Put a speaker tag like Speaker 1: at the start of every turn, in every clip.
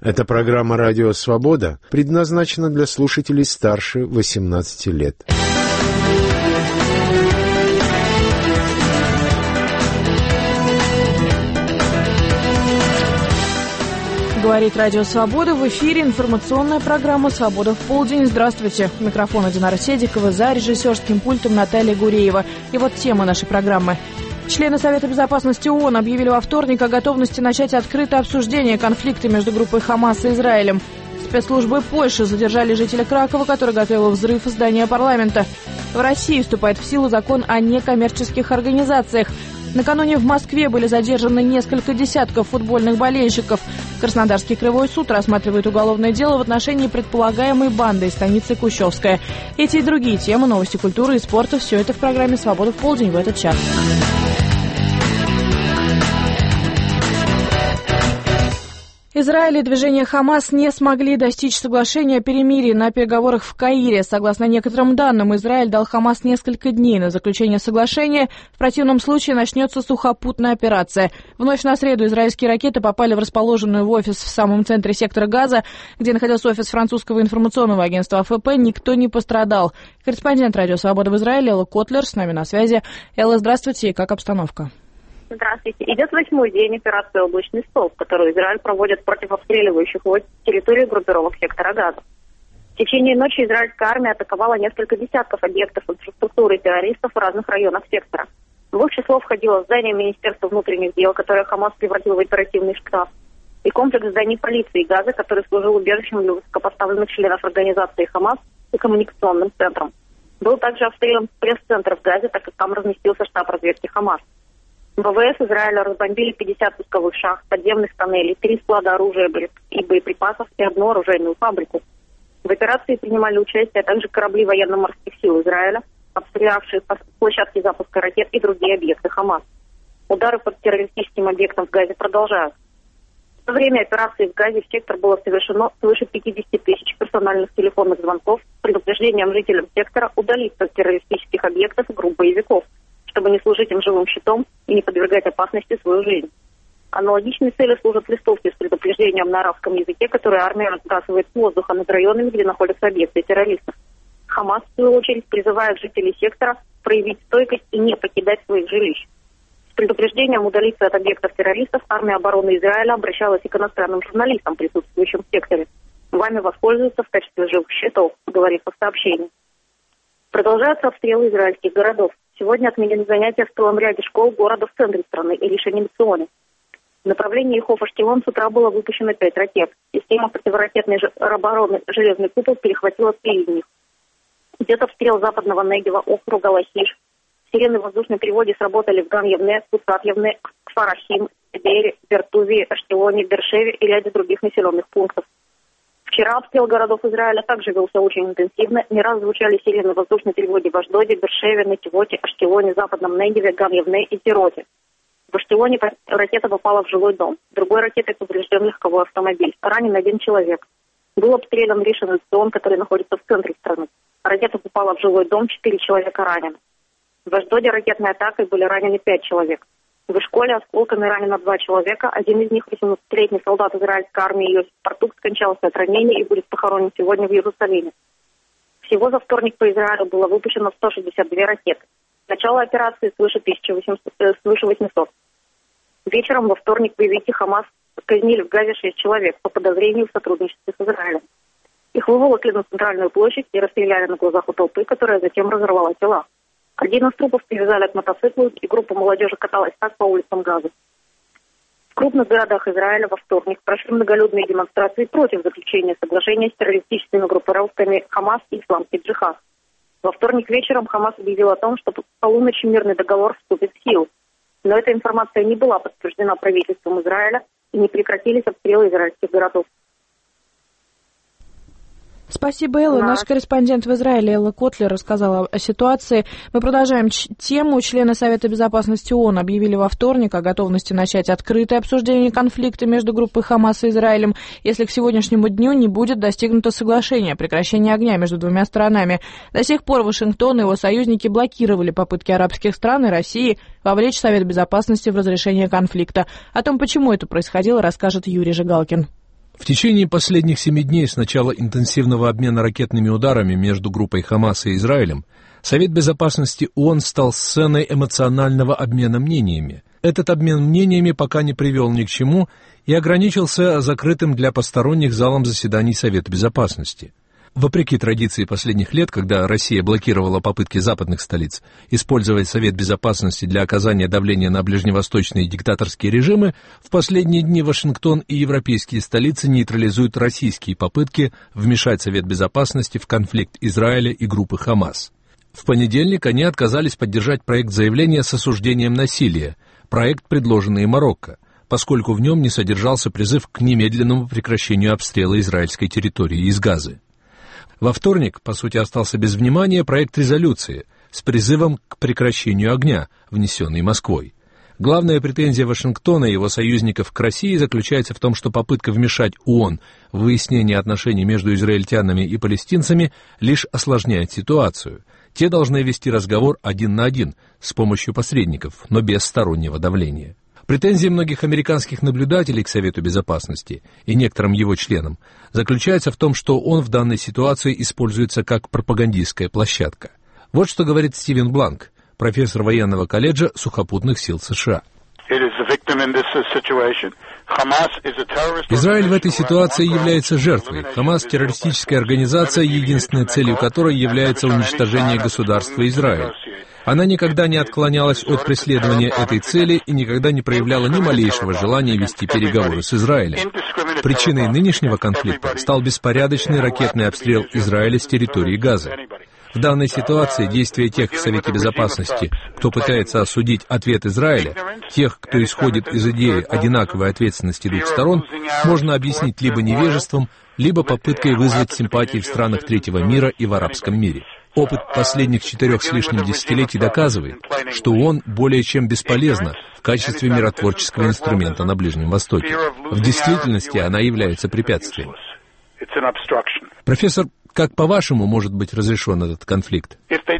Speaker 1: Эта программа «Радио Свобода» предназначена для слушателей старше 18 лет.
Speaker 2: Говорит Радио Свобода. В эфире информационная программа «Свобода в полдень». Здравствуйте. Микрофон Динара Седикова, за режиссерским пультом Наталья Гуреева. И вот тема нашей программы. Члены Совета Безопасности ООН объявили во вторник о готовности начать открытое обсуждение конфликта между группой ХАМАС и Израилем. Спецслужбы Польши задержали жителя Кракова, который готовил взрыв здания парламента. В России вступает в силу закон о некоммерческих организациях. Накануне в Москве были задержаны несколько десятков футбольных болельщиков. Краснодарский краевой суд рассматривает уголовное дело в отношении предполагаемой банды из станицы Кущевская. Эти и другие темы, новости культуры и спорта – все это в программе «Свобода в полдень» в этот час. Израиль и движение ХАМАС не смогли достичь соглашения о перемирии на переговорах в Каире. Согласно некоторым данным, Израиль дал ХАМАС несколько дней на заключение соглашения. В противном случае начнется сухопутная операция. В ночь на среду израильские ракеты попали в расположенную в офис в самом центре сектора Газа, где находился офис французского информационного агентства АФП. Никто не пострадал. Корреспондент «Радио Свобода» в Израиле Элла Котлер с нами на связи. Элла, здравствуйте. И как обстановка?
Speaker 3: Здравствуйте. Идет 8-й день операции «Облачный столб», которую Израиль проводит против обстреливающих войск территории группировок сектора Газа. В течение ночи израильская армия атаковала несколько десятков объектов инфраструктуры террористов в разных районах сектора. В их число входило здание Министерства внутренних дел, которое ХАМАС превратил в оперативный штаб, и комплекс зданий полиции Газа, который служил убежищем для высокопоставленных членов организации ХАМАС и коммуникационным центром. Был также обстрелян пресс-центр в Газе, так как там разместился штаб разведки ХАМАС. ВВС Израиля разбомбили 50 пусковых шахт, подземных тоннелей, 3 склада оружия и боеприпасов и 1 оружейную фабрику. В операции принимали участие также корабли военно-морских сил Израиля, обстрелявшие площадки запуска ракет и другие объекты ХАМАС. Удары по террористическим объектам в Газе продолжаются. Во время операции в Газе в сектор было совершено свыше 50 тысяч персональных телефонных звонков с предупреждением жителям сектора удалиться от террористических объектов и групп боевиков, чтобы не служить им живым щитом и не подвергать опасности свою жизнь. Аналогичной цели служат листовки с предупреждением на арабском языке, которые армия разбрасывает с воздуха над районами, где находятся объекты террористов. ХАМАС, в свою очередь, призывает жителей сектора проявить стойкость и не покидать своих жилищ. С предупреждением удалиться от объектов террористов армия обороны Израиля обращалась и к иностранным журналистам, присутствующим в секторе. Вами воспользуются в качестве живых щитов, говорит в сообщении. Продолжаются обстрелы израильских городов. Сегодня отменены занятия в целом ряде школ города в центре страны и лишь анимационе. В направлении Хоф-Аштелон с утра было выпущено 5 ракет. Система противоракетной обороны «Железный купол» перехватила 3 из них. Идет обстрел западного Негева, округа Лахиш. Сирены в воздушном переводе сработали в Ган-Явне, Куцат-Явне, Кфар-Ахим, Дейре, Бертузе, Аштелоне, Бершеве и ряде других населенных пунктов. Вчера обстрел городов Израиля также велся очень интенсивно. Не раз звучали сирены в воздушном переводе в Ашдоде, Бершеве, Нативоте, Аштелоне, Западном Негеве, Ган-Явне и Тироте. В Аштелоне ракета попала в жилой дом. Другой ракетой поврежден легковой автомобиль. Ранен 1 человек. Был обстрелян Ришон ЛеЦион, который находится в центре страны. Ракета попала в жилой дом, 4 человека ранены. В Ашдоде ракетной атакой были ранены 5 человек. В школе осколками ранено 2 человека. Один из них, 18-летний солдат израильской армии Йосиф Партук, скончался от ранения и будет похоронен сегодня в Иерусалиме. Всего за вторник по Израилю было выпущено 162 ракеты. Начало операции свыше 800. Вечером во вторник боевики ХАМАС казнили в Газе 6 человек по подозрению в сотрудничестве с Израилем. Их выволокли на центральную площадь и расстреляли на глазах у толпы, которая затем разорвала тела. 1 из трупов привязали к мотоциклу, и группа молодежи каталась так по улицам Газа. В крупных городах Израиля во вторник прошли многолюдные демонстрации против заключения соглашения с террористическими группировками ХАМАС и Исламский джихад. Во вторник вечером ХАМАС объявил о том, что по полуночи мирный договор вступит в силу. Но эта информация не была подтверждена правительством Израиля и не прекратились обстрелы израильских городов.
Speaker 2: Спасибо, Элла. Наш корреспондент в Израиле Элла Котлер рассказала о ситуации. Мы продолжаем тему. Члены Совета Безопасности ООН объявили во вторник о готовности начать открытое обсуждение конфликта между группой ХАМАС и Израилем, если к сегодняшнему дню не будет достигнуто соглашение о прекращении огня между двумя сторонами. До сих пор Вашингтон и его союзники блокировали попытки арабских стран и России вовлечь Совет Безопасности в разрешение конфликта. О том, почему это происходило, расскажет Юрий Жигалкин.
Speaker 4: В течение последних 7 дней с начала интенсивного обмена ракетными ударами между группой Хамас и Израилем Совет Безопасности ООН стал сценой эмоционального обмена мнениями. Этот обмен мнениями пока не привел ни к чему и ограничился закрытым для посторонних залом заседаний Совета Безопасности. Вопреки традиции последних лет, когда Россия блокировала попытки западных столиц использовать Совет Безопасности для оказания давления на ближневосточные диктаторские режимы, в последние дни Вашингтон и европейские столицы нейтрализуют российские попытки вмешать Совет Безопасности в конфликт Израиля и группы Хамас. В понедельник они отказались поддержать проект заявления с осуждением насилия, проект, предложенный Марокко, поскольку в нем не содержался призыв к немедленному прекращению обстрела израильской территории из Газы. Во вторник, по сути, остался без внимания проект резолюции с призывом к прекращению огня, внесенный Москвой. Главная претензия Вашингтона и его союзников к России заключается в том, что попытка вмешать ООН в выяснение отношений между израильтянами и палестинцами лишь осложняет ситуацию. Те должны вести разговор 1 на 1 с помощью посредников, но без стороннего давления. Претензии многих американских наблюдателей к Совету Безопасности и некоторым его членам заключается в том, что он в данной ситуации используется как пропагандистская площадка. Вот что говорит Стивен Бланк, профессор военного колледжа сухопутных сил США. Израиль в этой ситуации является жертвой. Хамас – террористическая организация, единственной целью которой является уничтожение государства Израиль. Она никогда не отклонялась от преследования этой цели и никогда не проявляла ни малейшего желания вести переговоры с Израилем. Причиной нынешнего конфликта стал беспорядочный ракетный обстрел Израиля с территории Газы. В данной ситуации действия тех в Совете Безопасности, кто пытается осудить ответ Израиля, тех, кто исходит из идеи одинаковой ответственности двух сторон, можно объяснить либо невежеством, либо попыткой вызвать симпатии в странах третьего мира и в арабском мире. Опыт последних 4 с лишним десятилетий доказывает, что ООН более чем бесполезна в качестве миротворческого инструмента на Ближнем Востоке. В действительности она является препятствием. Профессор, как, по-вашему, может быть разрешен этот конфликт?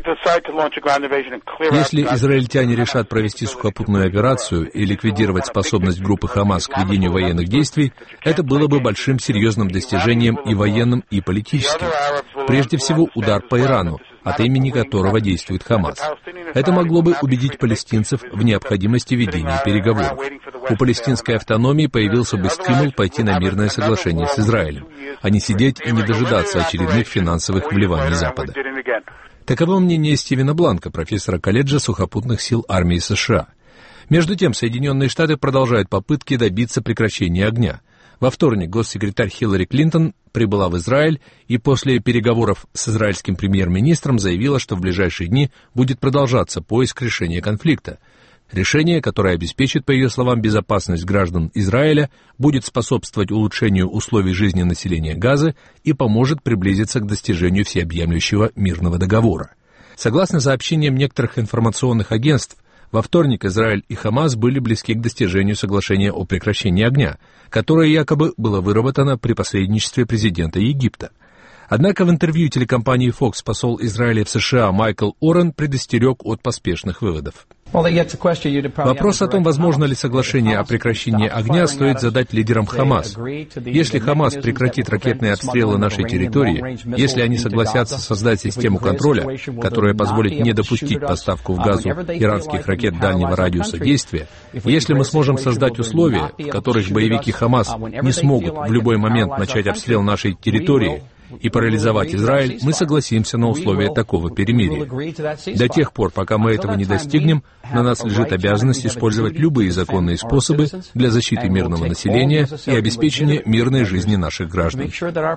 Speaker 4: Если израильтяне решат провести сухопутную операцию и ликвидировать способность группы Хамас к ведению военных действий, это было бы большим серьезным достижением и военным, и политическим. Прежде всего, удар по Ирану, от имени которого действует Хамас. Это могло бы убедить палестинцев в необходимости ведения переговоров. У палестинской автономии появился бы стимул пойти на мирное соглашение с Израилем, а не сидеть и не дожидаться очередных финансовых вливаний Запада. Таково мнение Стивена Бланка, профессора колледжа сухопутных сил армии США. Между тем, Соединенные Штаты продолжают попытки добиться прекращения огня. Во вторник госсекретарь Хиллари Клинтон прибыла в Израиль и после переговоров с израильским премьер-министром заявила, что в ближайшие дни будет продолжаться поиск решения конфликта. Решение, которое обеспечит, по ее словам, безопасность граждан Израиля, будет способствовать улучшению условий жизни населения Газы и поможет приблизиться к достижению всеобъемлющего мирного договора. Согласно сообщениям некоторых информационных агентств, во вторник Израиль и Хамас были близки к достижению соглашения о прекращении огня, которое якобы было выработано при посредничестве президента Египта. Однако в интервью телекомпании Fox посол Израиля в США Майкл Орен предостерег от поспешных выводов. Вопрос о том, возможно ли соглашение о прекращении огня, стоит задать лидерам Хамас. Если Хамас прекратит ракетные обстрелы нашей территории, если они согласятся создать систему контроля, которая позволит не допустить поставку в Газу иранских ракет дальнего радиуса действия, если мы сможем создать условия, в которых боевики Хамас не смогут в любой момент начать обстрел нашей территории и парализовать Израиль, мы согласимся на условия такого перемирия. До тех пор, пока мы этого не достигнем, на нас лежит обязанность использовать любые законные способы для защиты мирного населения и обеспечения мирной жизни наших граждан.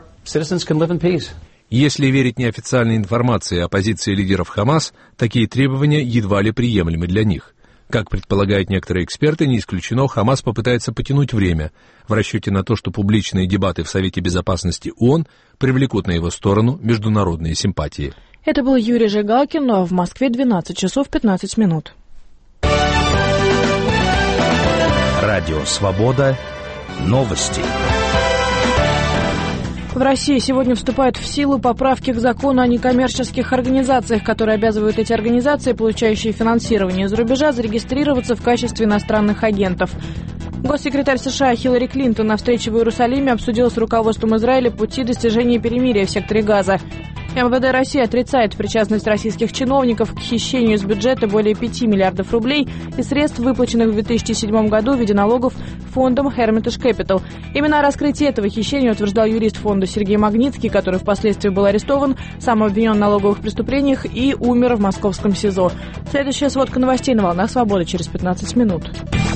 Speaker 4: Если верить неофициальной информации о позиции лидеров Хамас, такие требования едва ли приемлемы для них. Как предполагают некоторые эксперты, не исключено, Хамас попытается потянуть время в расчете на то, что публичные дебаты в Совете Безопасности ООН привлекут на его сторону международные симпатии.
Speaker 2: Это был Юрий Жигалкин, а в Москве 12 часов 15 минут.
Speaker 5: Радио «Свобода». Новости.
Speaker 2: В России сегодня вступают в силу поправки к закону о некоммерческих организациях, которые обязывают эти организации, получающие финансирование из-за рубежа, зарегистрироваться в качестве иностранных агентов. Госсекретарь США Хиллари Клинтон на встрече в Иерусалиме обсудила с руководством Израиля пути достижения перемирия в секторе Газа. МВД России отрицает причастность российских чиновников к хищению из бюджета более 5 миллиардов рублей из средств, выплаченных в 2007 году в виде налогов фондом Hermitage Capital. Именно о раскрытии этого хищения утверждал юрист фонда Сергей Магнитский, который впоследствии был арестован, сам обвинен в налоговых преступлениях и умер в московском СИЗО. Следующая сводка новостей на «Волнах Свободы» через 15 минут.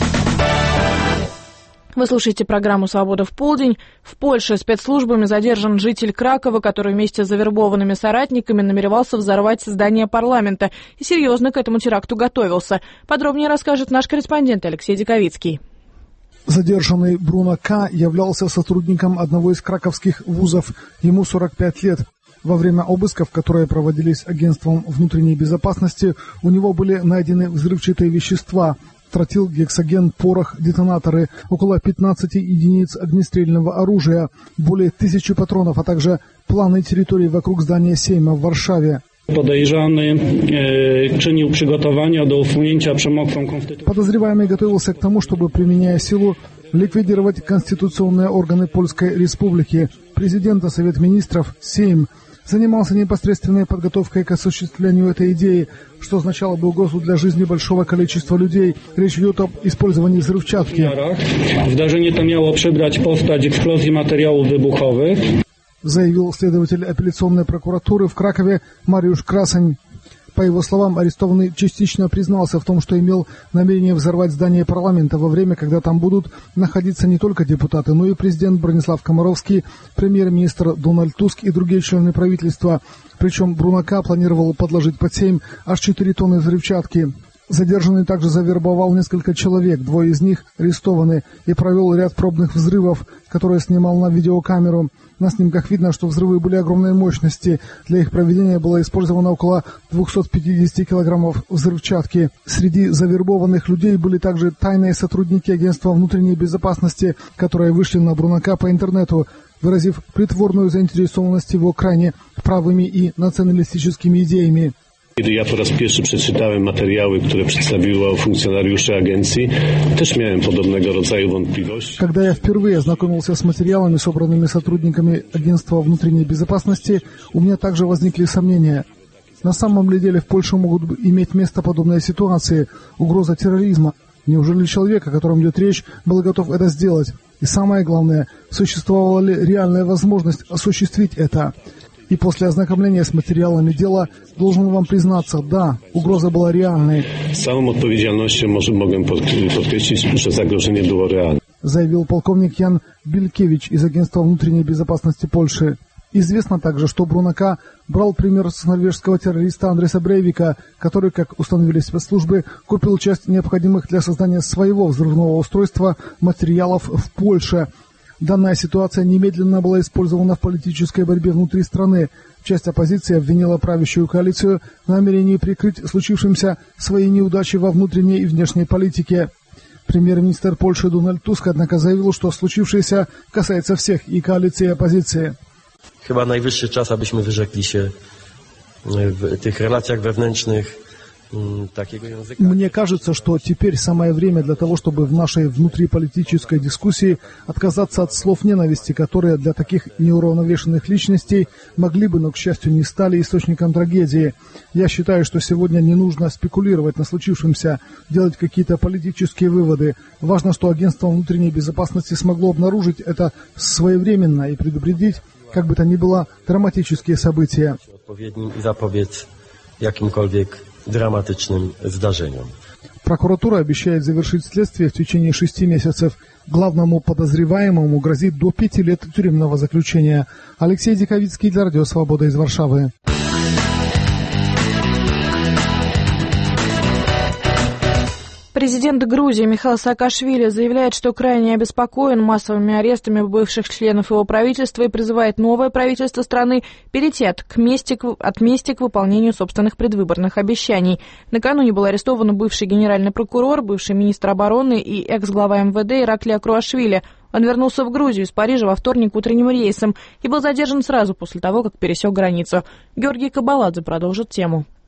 Speaker 2: Вы слушаете программу «Свобода в полдень». В Польше спецслужбами задержан житель Кракова, который вместе с завербованными соратниками намеревался взорвать здание парламента и серьезно к этому теракту готовился. Подробнее расскажет наш корреспондент Алексей Диковицкий.
Speaker 6: Задержанный Бруно К. являлся сотрудником одного из краковских вузов. Ему 45 лет. Во время обысков, которые проводились агентством внутренней безопасности, у него были найдены взрывчатые вещества – тротил, гексоген, порох, детонаторы, около 15 единиц огнестрельного оружия, более 1000 патронов, а также планы территории вокруг здания Сейма в Варшаве. Подозреваемый готовился к тому, чтобы, применяя силу, ликвидировать конституционные органы Польской Республики, президента, Совет Министров, Сейм. Занимался непосредственной подготовкой к осуществлению этой идеи, что означало бы угрозу для жизни большого количества людей. Речь идет об использовании взрывчатки.
Speaker 7: Wdarzenie to miało przybrać postać eksplozji materiałów wybuchowych.
Speaker 6: Заявил следователь апелляционной прокуратуры в Кракове Мариуш Красань. По его словам, арестованный частично признался в том, что имел намерение взорвать здание парламента во время, когда там будут находиться не только депутаты, но и президент Бронислав Комаровский, премьер-министр Дональд Туск и другие члены правительства. Причем Бруно К. планировал подложить под Сейм аж 4 тонны взрывчатки. Задержанный также завербовал несколько человек, 2 из них арестованы, и провел ряд пробных взрывов, которые снимал на видеокамеру. На снимках видно, что взрывы были огромной мощности. Для их проведения было использовано около 250 килограммов взрывчатки. Среди завербованных людей были также тайные сотрудники агентства внутренней безопасности, которые вышли на Бруно К. по интернету, выразив притворную заинтересованность его крайне правыми и националистическими идеями.
Speaker 8: Kiedy ja po raz pierwszy przeczytałem materiały, które przedstawiło funkcjonariusze agencji, też miałem podobnego rodzaju wątpliwości.
Speaker 6: Когда я впервые ознакомился с материалами, собранными сотрудниками агентства внутренней безопасности, у меня также возникли сомнения. На самом ли деле в Польше могут иметь место подобные ситуации, угроза терроризма? Неужели человек, о котором идет речь, был готов это сделать? И самое главное, существовала ли реальная возможность осуществить это? И после ознакомления с материалами дела должен вам признаться, да, угроза была реальной.
Speaker 8: Z całą odpowiedzialnością mogę podkreślić, że zagrożenie było realne.
Speaker 6: Заявил полковник Ян Билькевич из агентства внутренней безопасности Польши. Известно также, что Бруно К. брал пример с норвежского террориста Андреса Брейвика, который, как установили спецслужбы, купил часть необходимых для создания своего взрывного устройства материалов в Польше. Данная ситуация немедленно была использована в политической борьбе внутри страны. Часть оппозиции обвинила правящую коалицию в намерении прикрыть случившимся свои неудачи во внутренней и внешней политике. Премьер-министр Польши Дональд Туск, однако, заявил, что случившееся касается всех, и коалиции, и оппозиции.
Speaker 9: Chyba najwyższy czas, abyśmy wyrzekli się w tych relacjach wewnętrznych takiego języka.
Speaker 6: Мне кажется, что теперь самое время для того, чтобы в нашей внутриполитической дискуссии отказаться от слов ненависти, которые для таких неуравновешенных личностей могли бы, но, к счастью, не стали источником трагедии. Я считаю, что сегодня не нужно спекулировать на случившемся, делать какие-то политические выводы. Важно, что агентство внутренней безопасности смогло обнаружить это своевременно и предупредить, как бы то ни было, драматические события.
Speaker 9: Odpowiednim i zapobiec jakimkolwiek dramatycznym zdarzeniom.
Speaker 6: Прокуратура обещает завершить следствие в течение 6 месяцев. Главному подозреваемому грозит до 5 лет тюремного заключения. Алексей Диковицкий для Радио Свобода из Варшавы.
Speaker 2: Президент Грузии Михаил Саакашвили заявляет, что крайне обеспокоен массовыми арестами бывших членов его правительства и призывает новое правительство страны перейти от мести к выполнению собственных предвыборных обещаний. Накануне был арестован бывший генеральный прокурор, бывший министр обороны и экс-глава МВД Ираклий Акруашвили. Он вернулся в Грузию из Парижа во вторник утренним рейсом и был задержан сразу после того, как пересек границу. Георгий Кабаладзе продолжит тему.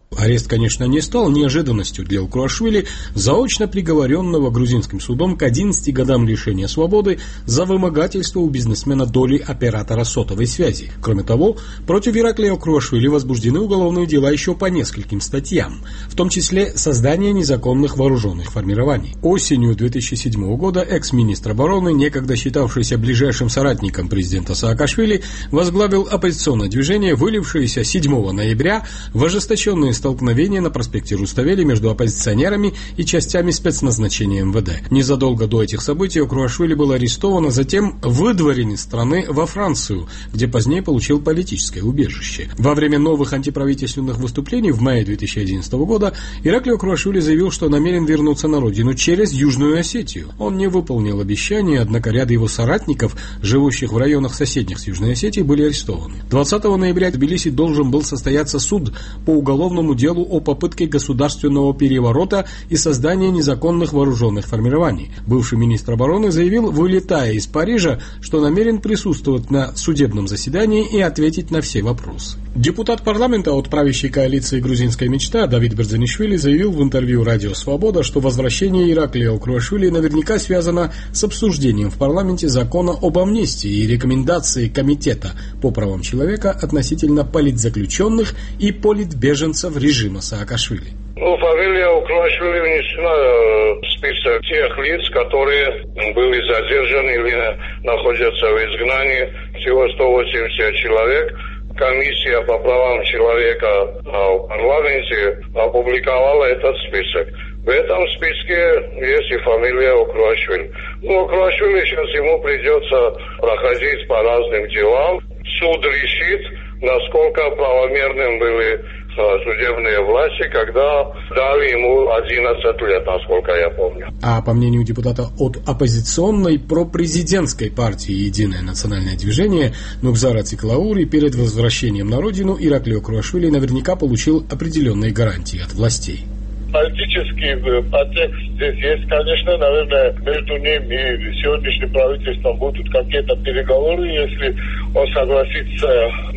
Speaker 10: Арест, конечно, не стал неожиданностью для Укруашвили, заочно приговоренного грузинским судом к 11 годам лишения свободы за вымогательство у бизнесмена доли оператора сотовой связи. Кроме того, против Ираклия Укруашвили возбуждены уголовные дела еще по нескольким статьям, в том числе создание незаконных вооруженных формирований. Осенью 2007 года экс-министр обороны, некогда считавшийся ближайшим соратником президента Саакашвили, возглавил оппозиционное движение, вылившееся 7 ноября в ожесточенные столкновения на проспекте Руставели между оппозиционерами и частями спецназначения МВД. Незадолго до этих событий Укруашвили был арестован, а затем выдворен из страны во Францию, где позднее получил политическое убежище. Во время новых антиправительственных выступлений в мае 2011 года Ираклий Укруашвили заявил, что намерен вернуться на родину через Южную Осетию. Он не выполнил обещание, однако ряд его соратников, живущих в районах соседних с Южной Осетией, были арестованы. 20 ноября в Тбилиси должен был состояться суд по уголовному делу о попытке государственного переворота и создания незаконных вооруженных формирований. Бывший министр обороны заявил, вылетая из Парижа, что намерен присутствовать на судебном заседании и ответить на все вопросы. Депутат парламента от правящей коалиции «Грузинская мечта» Давид Берзанишвили заявил в интервью «Радио Свобода», что возвращение Ираклия Укруашвили наверняка связано с обсуждением в парламенте закона об амнистии и рекомендации Комитета по правам человека относительно политзаключенных и политбеженцев режима Саакашвили.
Speaker 11: Фамилия Укруашвили внесена в список тех лиц, которые были задержаны или находятся в изгнании. Всего 180 человек. Комиссия по правам человека в парламенте опубликовала этот список. В этом списке есть и фамилия Укруашвили. Укруашвили сейчас ему придется проходить по разным делам. Суд решит, насколько правомерным были судебные власти, когда дали ему 11 лет, насколько я помню.
Speaker 10: А по мнению депутата от оппозиционной пропрезидентской партии «Единое национальное движение» Нукзара Циклаури, перед возвращением на родину Ираклий Укруашвили наверняка получил определенные гарантии от властей.
Speaker 11: Политический подтекст здесь есть, конечно, наверное, между ним и сегодняшним правительством будут какие-то переговоры, если он согласится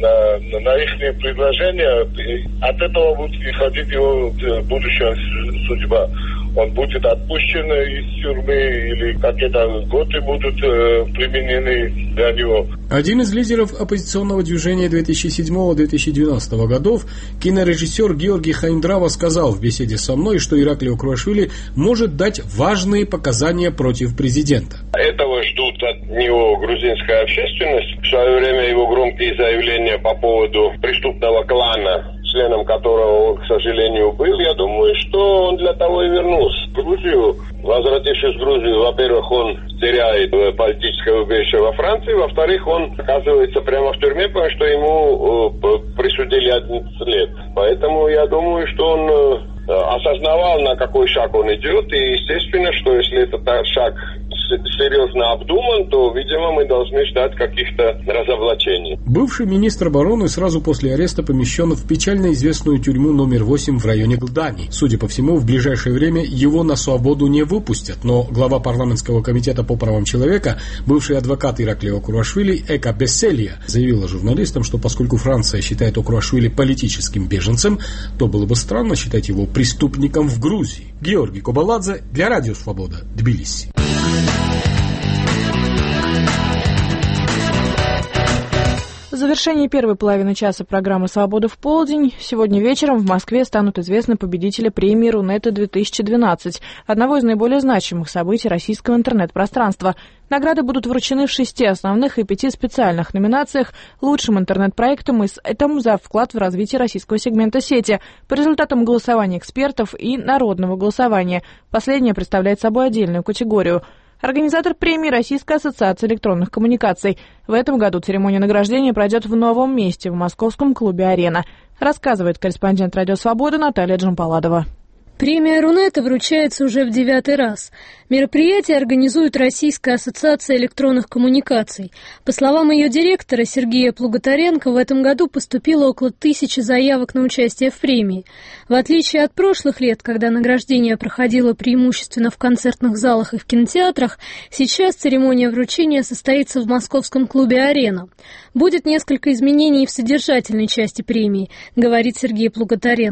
Speaker 11: на их предложения, от этого будет исходить его будущая судьба. Он будет отпущен из тюрьмы или какие-то годы будут применены для него.
Speaker 10: Один из лидеров оппозиционного движения 2007-2012 годов, кинорежиссер Георгий Хаиндрава, сказал в беседе со мной, что Ираклий Укруашвили может дать важные показания против президента.
Speaker 11: Этого ждут от него грузинская общественность. В свое время его громкие заявления по поводу преступного клана, членом которого он, к сожалению, был, я думаю, что он для того и вернулся в Грузию. Возвратившись в Грузию, во-первых, он теряет политическое убежище во Франции, во-вторых, он оказывается прямо в тюрьме, потому что ему присудили 11 лет. Поэтому я думаю, что он осознавал, на какой шаг он идет, и естественно, что если этот шаг серьезно обдуман, то, видимо, мы должны ждать каких-то разоблачений.
Speaker 10: Бывший министр обороны сразу после ареста помещен в печально известную тюрьму номер 8 в районе Гдани. Судя по всему, в ближайшее время его на свободу не выпустят, но глава парламентского комитета по правам человека, бывший адвокат Ираклия Укруашвили Эка Беселья, заявила журналистам, что поскольку Франция считает Укруашвили политическим беженцем, то было бы странно считать его преступником в Грузии. Георгий Кобаладзе для Радио Свобода, Тбилиси.
Speaker 2: В завершении первой половины часа программы «Свобода в полдень» сегодня вечером в Москве станут известны победители премии Рунета-2012, одного из наиболее значимых событий российского интернет-пространства. Награды будут вручены в 6 основных и 5 специальных номинациях: лучшим интернет-проектом и сайтом за вклад в развитие российского сегмента сети, по результатам голосования экспертов и народного голосования. Последнее представляет собой отдельную категорию. Организатор премии — Российская ассоциация электронных коммуникаций. В этом году церемония награждения пройдет в новом месте, в московском клубе «Арена», рассказывает корреспондент «Радио Свобода» Наталья Джампаладова.
Speaker 12: Премия Рунета вручается уже в 9-й раз. Мероприятие организует Российская ассоциация электронных коммуникаций. По словам ее директора Сергея Плуготаренко, в этом году поступило около 1000 заявок на участие в премии. В отличие от прошлых лет, когда награждение проходило преимущественно в концертных залах и в кинотеатрах, сейчас церемония вручения состоится в московском клубе «Арена». Будет несколько изменений в содержательной части премии, говорит Сергей Плуготаренко.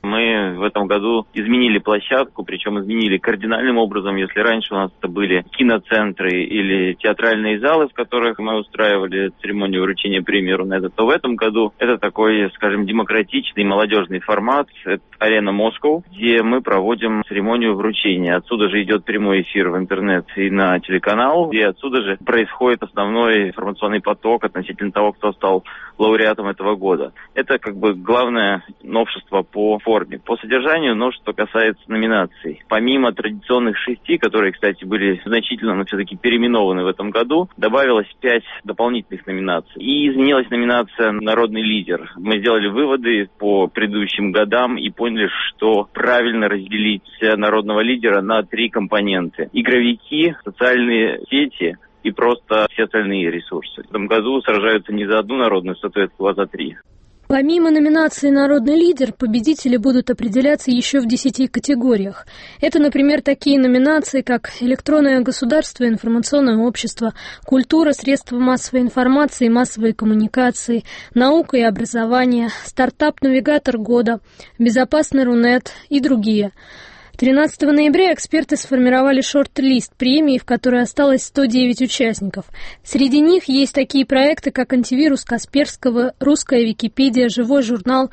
Speaker 13: Мы в этом году изменили площадку, причем изменили кардинальным образом. Если раньше у нас это были киноцентры или театральные залы, в которых мы устраивали церемонию вручения премии Рунета, то в этом году это такой, скажем, демократичный молодежный формат. Это арена Москва, где мы проводим церемонию вручения. Отсюда же идет прямой эфир в интернет и на телеканал, и отсюда же происходит основной информационный поток относительно того, кто стал лауреатом этого года. Это как бы главное новшество по форме. По содержанию новшество касается номинаций. Помимо традиционных 6, которые, кстати, были значительно, но все-таки переименованы в этом году, добавилось 5 дополнительных номинаций. И изменилась номинация «Народный лидер». Мы сделали выводы по предыдущим годам и поняли, что правильно разделить народного лидера на 3 компоненты. Игровики, социальные сети и просто все остальные ресурсы. В этом году сражаются не за одну народную статуэтку, а за 3.
Speaker 12: Помимо номинации «Народный лидер», победители будут определяться еще в 10 категориях. Это, например, такие номинации, как «Электронное государство и информационное общество», «Культура, средства массовой информации и массовые коммуникации», «Наука и образование», «Стартап-навигатор года», «Безопасный Рунет» и другие. 13 ноября эксперты сформировали шорт-лист премии, в которой осталось 109 участников. Среди них есть такие проекты, как «Антивирус Касперского», «Русская Википедия», «Живой журнал»,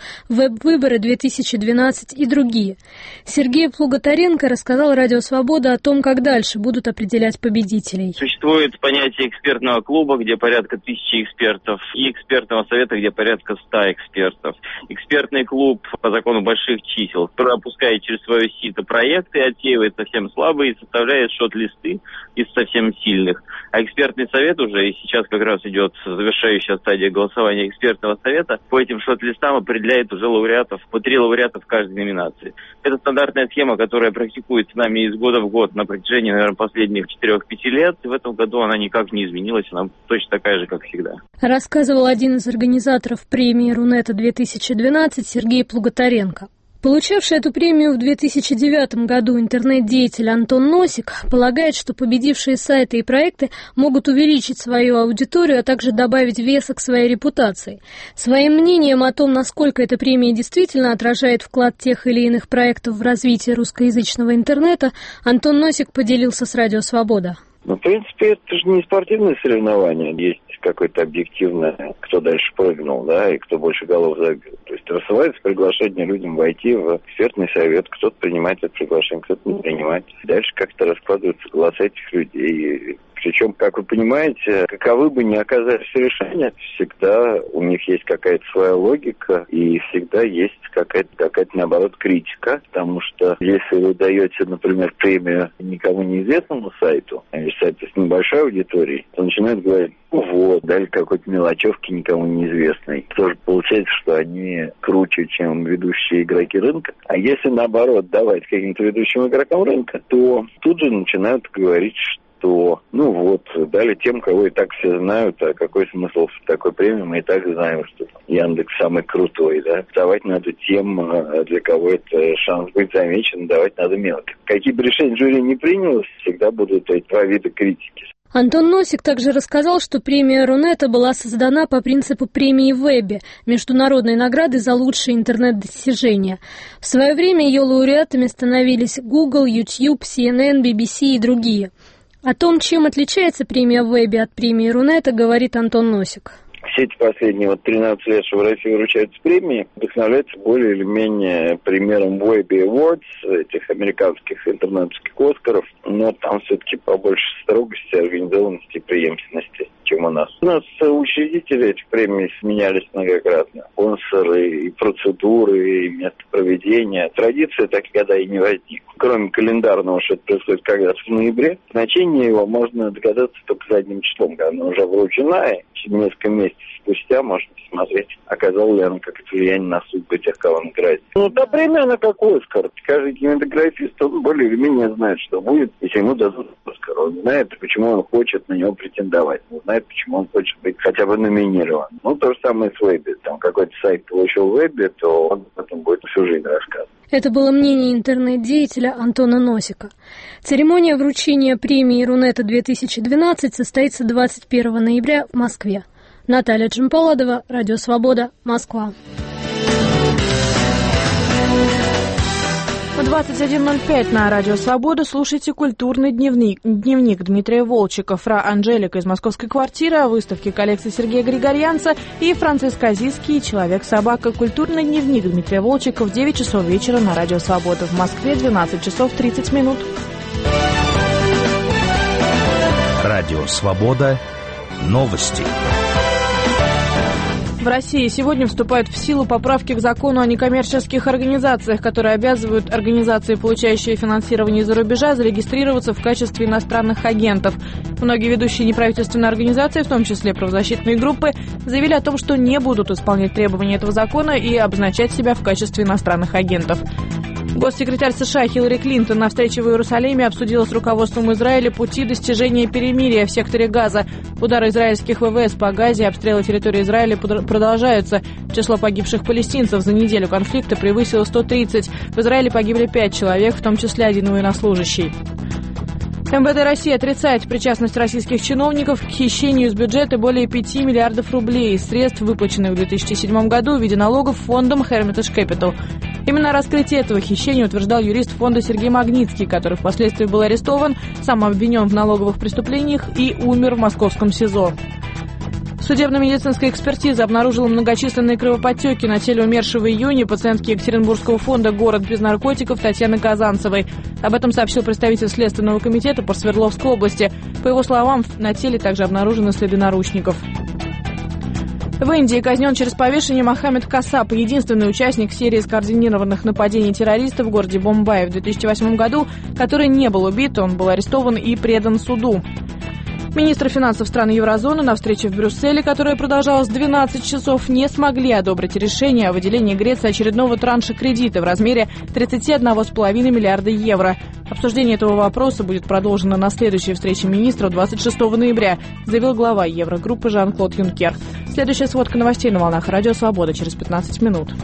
Speaker 12: «Веб-выборы-2012» и другие. Сергей Плуготаренко рассказал «Радио Свобода» о том, как дальше будут определять победителей.
Speaker 13: Существует понятие экспертного клуба, где порядка 1000 экспертов, и экспертного совета, где порядка 100 экспертов. Экспертный клуб по закону больших чисел пропускает через свое сито проекты, отсеивает совсем слабые и составляет шорт-листы из совсем сильных. А экспертный совет уже, и сейчас как раз идет завершающая стадия голосования экспертного совета, по этим шорт-листам определяет уже лауреатов, по 3 лауреата в каждой номинации. Это стандартная схема, которая практикуется нами из года в год на протяжении, наверное, последних 4-5 лет. И в этом году она никак не изменилась, она точно такая же, как всегда.
Speaker 12: Рассказывал один из организаторов премии Рунета-2012 Сергей Плуготаренко. Получавший эту премию в 2009 году интернет-деятель Антон Носик полагает, что победившие сайты и проекты могут увеличить свою аудиторию, а также добавить веса к своей репутации. Своим мнением о том, насколько эта премия действительно отражает вклад тех или иных проектов в развитие русскоязычного интернета, Антон Носик поделился с «Радио Свобода».
Speaker 14: В принципе, это же не спортивное соревнование. Есть какое-то объективное, кто дальше прыгнул, да, и кто больше голов забил. То есть рассылается приглашение людям войти в экспертный совет. Кто-то принимает это приглашение, кто-то не принимает. Дальше как-то раскладываются голоса этих людей. Причем, как вы понимаете, каковы бы ни оказались решения, всегда у них есть какая-то своя логика, и всегда есть какая-то наоборот, критика. Потому что если вы даете, например, премию никому неизвестному сайту, или сайту с небольшой аудиторией, то начинают говорить: ну вот, дали какой-то мелочевки никому неизвестной. Тоже получается, что они круче, чем ведущие игроки рынка. А если, наоборот, давать каким-то ведущим игрокам рынка, то тут же начинают говорить, что, ну вот, дали тем, кого и так все знают, а какой смысл в такой премии, мы и так знаем, что Яндекс самый крутой, да. Давать надо тем, для кого это шанс быть замеченным, давать надо мелко. Какие бы решения жюри не принялось, всегда будут эти 2 вида критики.
Speaker 12: Антон Носик также рассказал, что премия Рунета была создана по принципу премии Вебби, международной награды за лучшие интернет-достижения. В свое время ее лауреатами становились Google, YouTube, CNN, BBC и другие. О том, чем отличается премия Вебби от премии Рунета, говорит Антон Носик.
Speaker 14: Все эти последние 13 лет, что в России вручаются премии, вдохновляются более или менее примером Webby Awards, этих американских интернетских Оскаров, но там все-таки побольше строгости, организованности и преемственности, чем у нас. У нас учредители этих премий сменялись многократно. Спонсоры, и процедуры, и место проведения. Традиция так никогда и не возникла. Кроме календарного, что это происходит когда-то в ноябре, значение его можно догадаться только задним числом, когда она уже вручена, и через несколько месяцев спустя можно посмотреть, оказала ли она какое-то влияние на судьбу тех, кого он играет. Ну, та премия, она как Оскар. Каждый кинематографист, он более или менее знает, что будет, если ему дадут Оскар. Он знает, почему он хочет на него претендовать. Он знает, почему он хочет быть хотя бы номинирован. Ну, то же самое с Вебби. Там какой-то сайт получил Вебби, то он об этом будет всю жизнь рассказывать.
Speaker 12: Это было мнение интернет-деятеля Антона Носика. Церемония вручения премии Рунета-2012 состоится 21 ноября в Москве. Наталья Джампаладова, Радио Свобода, Москва.
Speaker 2: В 21:05 на Радио Свобода слушайте «Культурный дневник» Дмитрия Волчика, фра Анжелика из московской квартиры, о выставке коллекции Сергея Григорьянца и Франциск Азийский «Человек-собака». «Культурный дневник» Дмитрия Волчика в 9 часов вечера на Радио Свобода. В Москве 12 часов 30 минут.
Speaker 5: Радио Свобода. Новости.
Speaker 2: В России сегодня вступают в силу поправки к закону о некоммерческих организациях, которые обязывают организации, получающие финансирование из-за рубежа, зарегистрироваться в качестве иностранных агентов. Многие ведущие неправительственные организации, в том числе правозащитные группы, заявили о том, что не будут исполнять требования этого закона и обозначать себя в качестве иностранных агентов. Госсекретарь США Хиллари Клинтон на встрече в Иерусалиме обсудила с руководством Израиля пути достижения перемирия в секторе Газа. Удары израильских ВВС по Газе и обстрелы территории Израиля продолжаются. Число погибших палестинцев за неделю конфликта превысило 130. В Израиле погибли 5 человек, в том числе 1 военнослужащий. МВД России отрицает причастность российских чиновников к хищению из бюджета более 5 миллиардов рублей из средств, выплаченных в 2007 году в виде налогов фондом Hermitage Capital. Именно о раскрытии этого хищения утверждал юрист фонда Сергей Магнитский, который впоследствии был арестован, сам обвинен в налоговых преступлениях и умер в московском СИЗО. Судебно-медицинская экспертиза обнаружила многочисленные кровоподтеки на теле умершей в июне пациентки Екатеринбургского фонда «Город без наркотиков» Татьяны Казанцевой. Об этом сообщил представитель Следственного комитета по Свердловской области. По его словам, на теле также обнаружены следы наручников. В Индии казнен через повешение Мохаммед Касаб, единственный участник серии скоординированных нападений террористов в городе Бомбай в 2008 году, который не был убит, он был арестован и предан суду. Министры финансов стран еврозоны на встрече в Брюсселе, которая продолжалась 12 часов, не смогли одобрить решение о выделении Греции очередного транша кредита в размере 31,5 миллиарда евро. Обсуждение этого вопроса будет продолжено на следующей встрече министров 26 ноября, заявил глава Еврогруппы Жан-Клод Юнкер. Следующая сводка новостей на волнах Радио Свобода через 15 минут.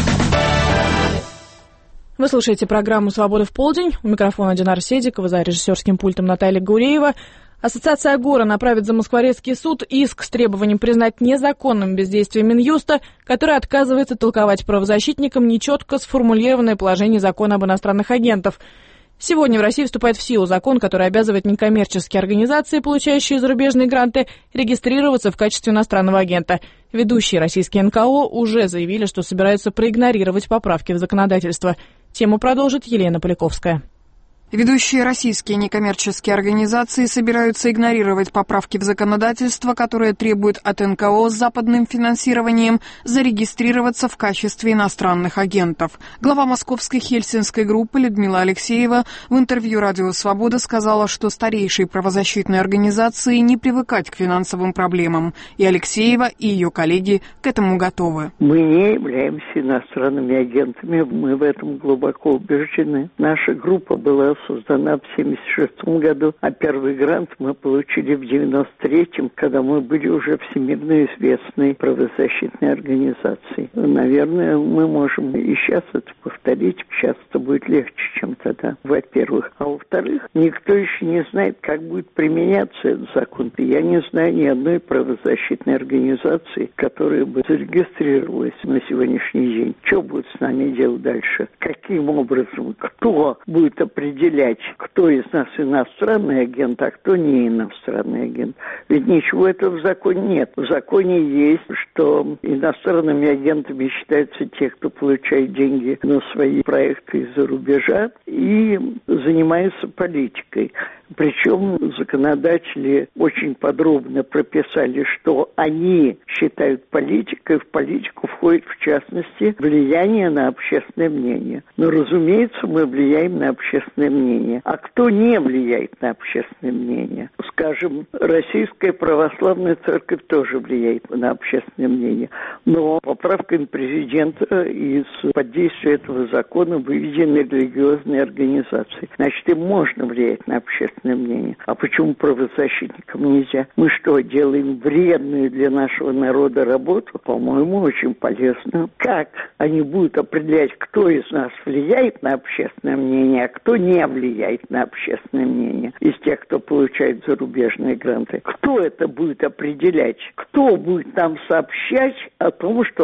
Speaker 2: Вы слушаете программу «Свобода в полдень». У микрофона Динара Седикова, за режиссерским пультом Наталья Гуреева. Ассоциация «Агора» направит в Замоскворецкий суд иск с требованием признать незаконным бездействие Минюста, который отказывается толковать правозащитникам нечетко сформулированное положение закона об иностранных агентах. Сегодня в России вступает в силу закон, который обязывает некоммерческие организации, получающие зарубежные гранты, регистрироваться в качестве иностранного агента. Ведущие российские НКО уже заявили, что собираются проигнорировать поправки в законодательство. Тему продолжит Елена Поляковская.
Speaker 15: Ведущие российские некоммерческие организации собираются игнорировать поправки в законодательство, которые требуют от НКО с западным финансированием зарегистрироваться в качестве иностранных агентов. Глава московской хельсинской группы Людмила Алексеева в интервью «Радио Свобода» сказала, что старейшие правозащитные организации не привыкать к финансовым проблемам, и Алексеева и ее коллеги к этому готовы.
Speaker 16: Мы не являемся иностранными агентами, мы в этом глубоко убеждены. Наша группа была создана в 1976 году, а первый грант мы получили в 1993, когда мы были уже всемирно известной правозащитной организацией. Наверное, мы можем и сейчас это повторить. Сейчас это будет легче, чем тогда, во-первых. А во-вторых, никто еще не знает, как будет применяться этот закон. Я не знаю ни одной правозащитной организации, которая бы зарегистрировалась на сегодняшний день. Что будет с нами делать дальше? Каким образом? Кто будет определять, кто из нас иностранный агент, а кто не иностранный агент. Ведь ничего этого в законе нет. В законе есть, что иностранными агентами считаются те, кто получает деньги на свои проекты из-за рубежа и занимается политикой. Причем законодатели очень подробно прописали, что они считают политикой, в политику входит, в частности, влияние на общественное мнение. Но, разумеется, мы влияем на общественное мнение. А кто не влияет на общественное мнение? Скажем, Российская Православная Церковь тоже влияет на общественное мнение. Но поправками президента из-под действия этого закона выведены религиозные организации. Значит, им можно влиять на общественное мнение. А почему правозащитникам нельзя? Мы что, делаем вредную для нашего народа работу? По-моему, очень полезно. Как они будут определять, кто из нас влияет на общественное мнение, а кто не влияет на общественное мнение из тех, кто получает зарубежные гранты? Кто это будет определять? Кто будет нам сообщать о том, что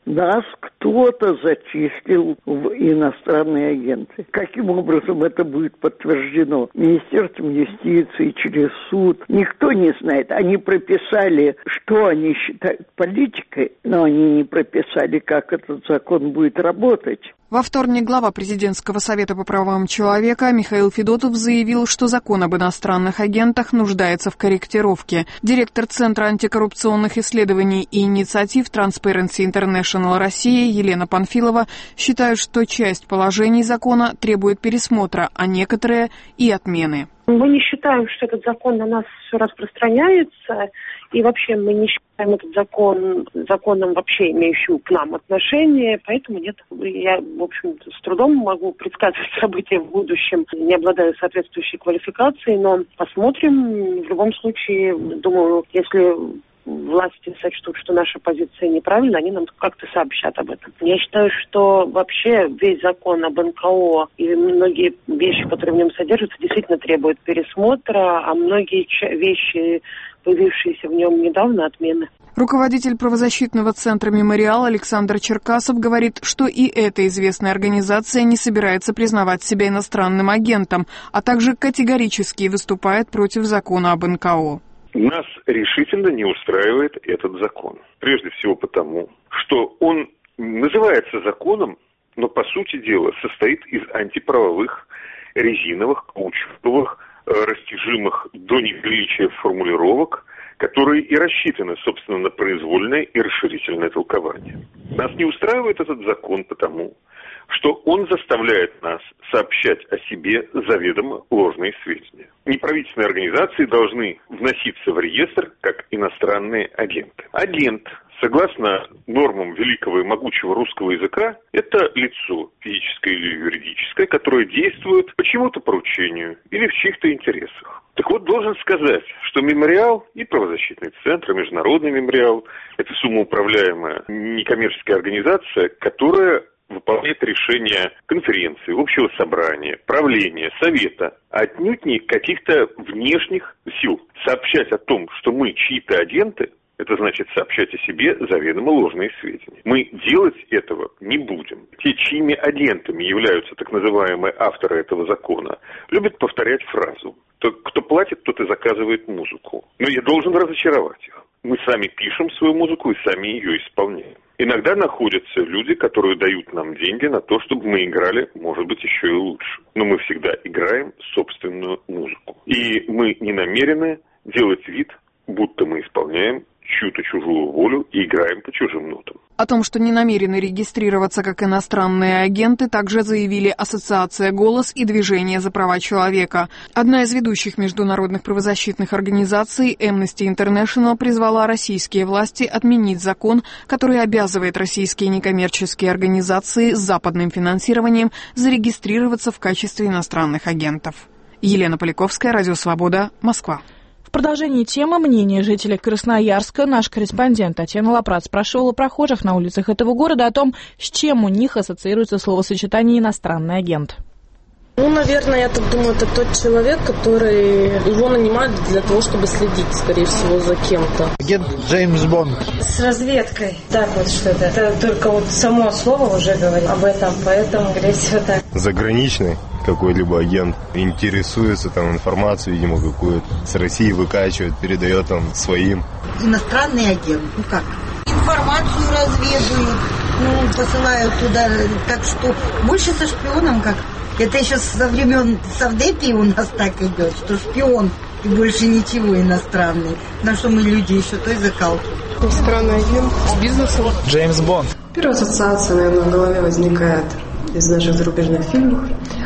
Speaker 16: Нас кто-то зачислил в иностранные агенты. Каким образом это будет подтверждено? Министерством юстиции, через суд. Никто не знает. Они прописали, что они считают политикой, но они не прописали, как этот закон будет работать.
Speaker 15: Во вторник глава Президентского совета по правам человека Михаил Федотов заявил, что закон об иностранных агентах нуждается в корректировке. Директор Центра антикоррупционных исследований и инициатив Transparency International России Елена Панфилова считает, что часть положений закона требует пересмотра, а некоторые и отмены.
Speaker 17: Мы не считаем, что этот закон на нас распространяется, и вообще мы не считаем этот закон законом, вообще имеющим к нам отношение, поэтому нет. Я, в общем-то, с трудом могу предсказывать события в будущем, не обладаю соответствующей квалификацией, но посмотрим. В любом случае, думаю, если власти сочтут, что наша позиция неправильна, они нам как-то сообщат об этом. Я считаю, что вообще весь закон об НКО и многие вещи, которые в нем содержатся, действительно требуют пересмотра, а многие вещи, появившиеся в нем недавно, отмены.
Speaker 15: Руководитель правозащитного центра «Мемориал» Александр Черкасов говорит, что и эта известная организация не собирается признавать себя иностранным агентом, а также категорически выступает против закона об НКО.
Speaker 18: Нас решительно не устраивает этот закон. Прежде всего потому, что он называется законом, но по сути дела состоит из антиправовых, резиновых, каучуковых, растяжимых до неприличия формулировок, которые и рассчитаны, собственно, на произвольное и расширительное толкование. Нас не устраивает этот закон потому, что он заставляет нас сообщать о себе заведомо ложные сведения. Неправительственные организации должны вноситься в реестр как иностранные агенты. Агент, согласно нормам великого и могучего русского языка, это лицо, физическое или юридическое, которое действует по чему-то поручению или в чьих-то интересах. Так вот, должен сказать, что «Мемориал» и правозащитный центр, Международный мемориал – это самоуправляемая некоммерческая организация, которая выполняет решения конференции, общего собрания, правления, совета, а отнюдь не каких-то внешних сил. Сообщать о том, что мы чьи-то агенты, это значит сообщать о себе заведомо ложные сведения. Мы делать этого не будем. Те, чьими агентами являются так называемые авторы этого закона, любят повторять фразу: кто платит, тот и заказывает музыку. Но я должен разочаровать их. Мы сами пишем свою музыку и сами ее исполняем. Иногда находятся люди, которые дают нам деньги на то, чтобы мы играли, может быть, еще и лучше. Но мы всегда играем собственную музыку. И мы не намерены делать вид, будто мы исполняем чью-то чужую волю и играем по чужим нотам.
Speaker 15: О том, что не намерены регистрироваться как иностранные агенты, также заявили Ассоциация «Голос» и Движение за права человека. Одна из ведущих международных правозащитных организаций, Amnesty International, призвала российские власти отменить закон, который обязывает российские некоммерческие организации с западным финансированием зарегистрироваться в качестве иностранных агентов. Елена Поляковская, Радио Свобода, Москва.
Speaker 2: В продолжении темы мнения жителей Красноярска наш корреспондент Татьяна Лапрат спрашивала прохожих на улицах этого города о том, с чем у них ассоциируется словосочетание «иностранный агент».
Speaker 19: Ну, наверное, я так думаю, это тот человек, который его нанимают для того, чтобы следить, скорее всего, за кем-то.
Speaker 20: Агент Джеймс Бонд.
Speaker 21: С разведкой. Так вот что-то. Это только вот само слово уже говорит об этом, поэтому, скорее всего, так.
Speaker 22: Заграничный какой-либо агент интересуется там информацией, видимо, какую-то с России выкачивает, передает там своим.
Speaker 23: Иностранный агент, ну как? Информацию разведывают, посылают туда, так что больше со шпионом как. Это еще со времен Совдепии у нас так идет, что шпион и больше ничего иностранный. На что мы люди еще той закалки.
Speaker 24: Иностранный агент с бизнесом.
Speaker 20: Джеймс Бонд.
Speaker 24: Первая ассоциация, наверное, в голове возникает из наших зарубежных фильмов.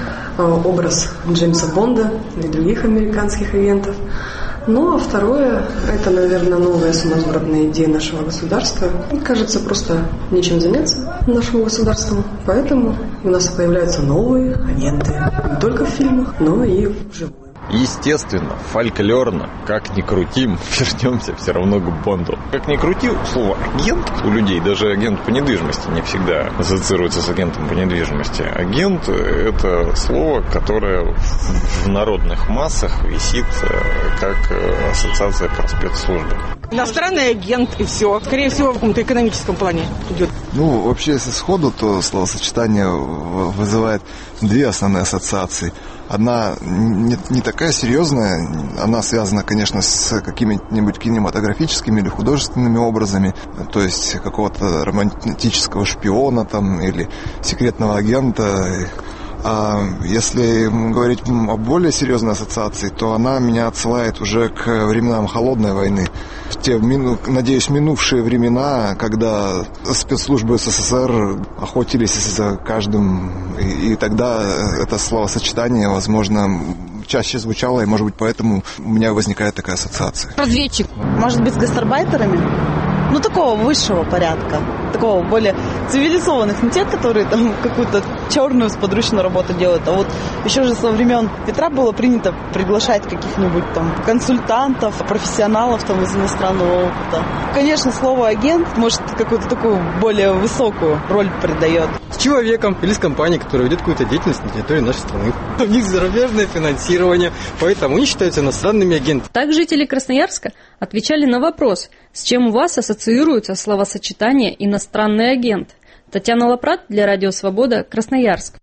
Speaker 24: Образ Джеймса Бонда и других американских агентов. Ну, а второе, это, наверное, новая сумасбродная идея нашего государства. Кажется, просто нечем заняться нашему государству. Поэтому у нас появляются новые агенты. Не только в фильмах, но и вживую.
Speaker 1: Естественно, фольклорно, как ни крутим, вернемся все равно к Бонду. Как ни крути, слово «агент» у людей, даже агент по недвижимости не всегда ассоциируется с агентом по недвижимости. Агент – это слово, которое в народных массах висит как ассоциация к спецслужбе.
Speaker 3: Иностранный агент и все. Скорее всего, в каком-то экономическом плане идет.
Speaker 4: Ну, вообще, если сходу, то словосочетание вызывает две основные ассоциации. Одна не такая серьезная, она связана, конечно, с какими-нибудь кинематографическими или художественными образами, то есть какого-то романтического шпиона там или секретного агента. А если говорить о более серьезной ассоциации, то она меня отсылает уже к временам Холодной войны. В те, надеюсь, минувшие времена, когда спецслужбы СССР охотились за каждым, и тогда это словосочетание, возможно, чаще звучало, и, может быть, поэтому у меня возникает такая ассоциация.
Speaker 3: Разведчик.
Speaker 7: Может быть, с гастарбайтерами? Ну, такого высшего порядка, такого более цивилизованных, не те, которые там какую-то черную сподручную работу делают, а вот еще же со времен Петра было принято приглашать каких-нибудь там консультантов, профессионалов там из иностранного опыта. Конечно, слово «агент» может какую-то такую более высокую роль придает.
Speaker 25: С человеком или с компанией, которая ведет какую-то деятельность на территории нашей страны. У них зарубежное финансирование, поэтому они считаются иностранными агентами.
Speaker 26: Так жители Красноярска отвечали на вопрос, с чем у вас ассоциируется словосочетание «иностранный агент». Татьяна Лапрат для Радио Свобода, Красноярск.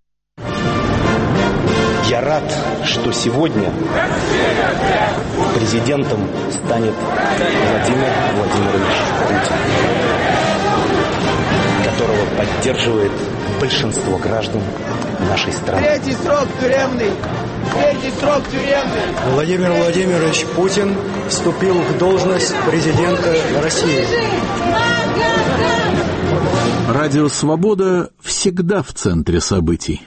Speaker 27: Я рад, что сегодня президентом станет Владимир Владимирович Путин, которого поддерживает большинство граждан нашей страны.
Speaker 28: Третий срок тюремный! Третий срок тюремный!
Speaker 29: Владимир Владимирович Путин вступил в должность президента России.
Speaker 30: Радио «Свобода» всегда в центре событий.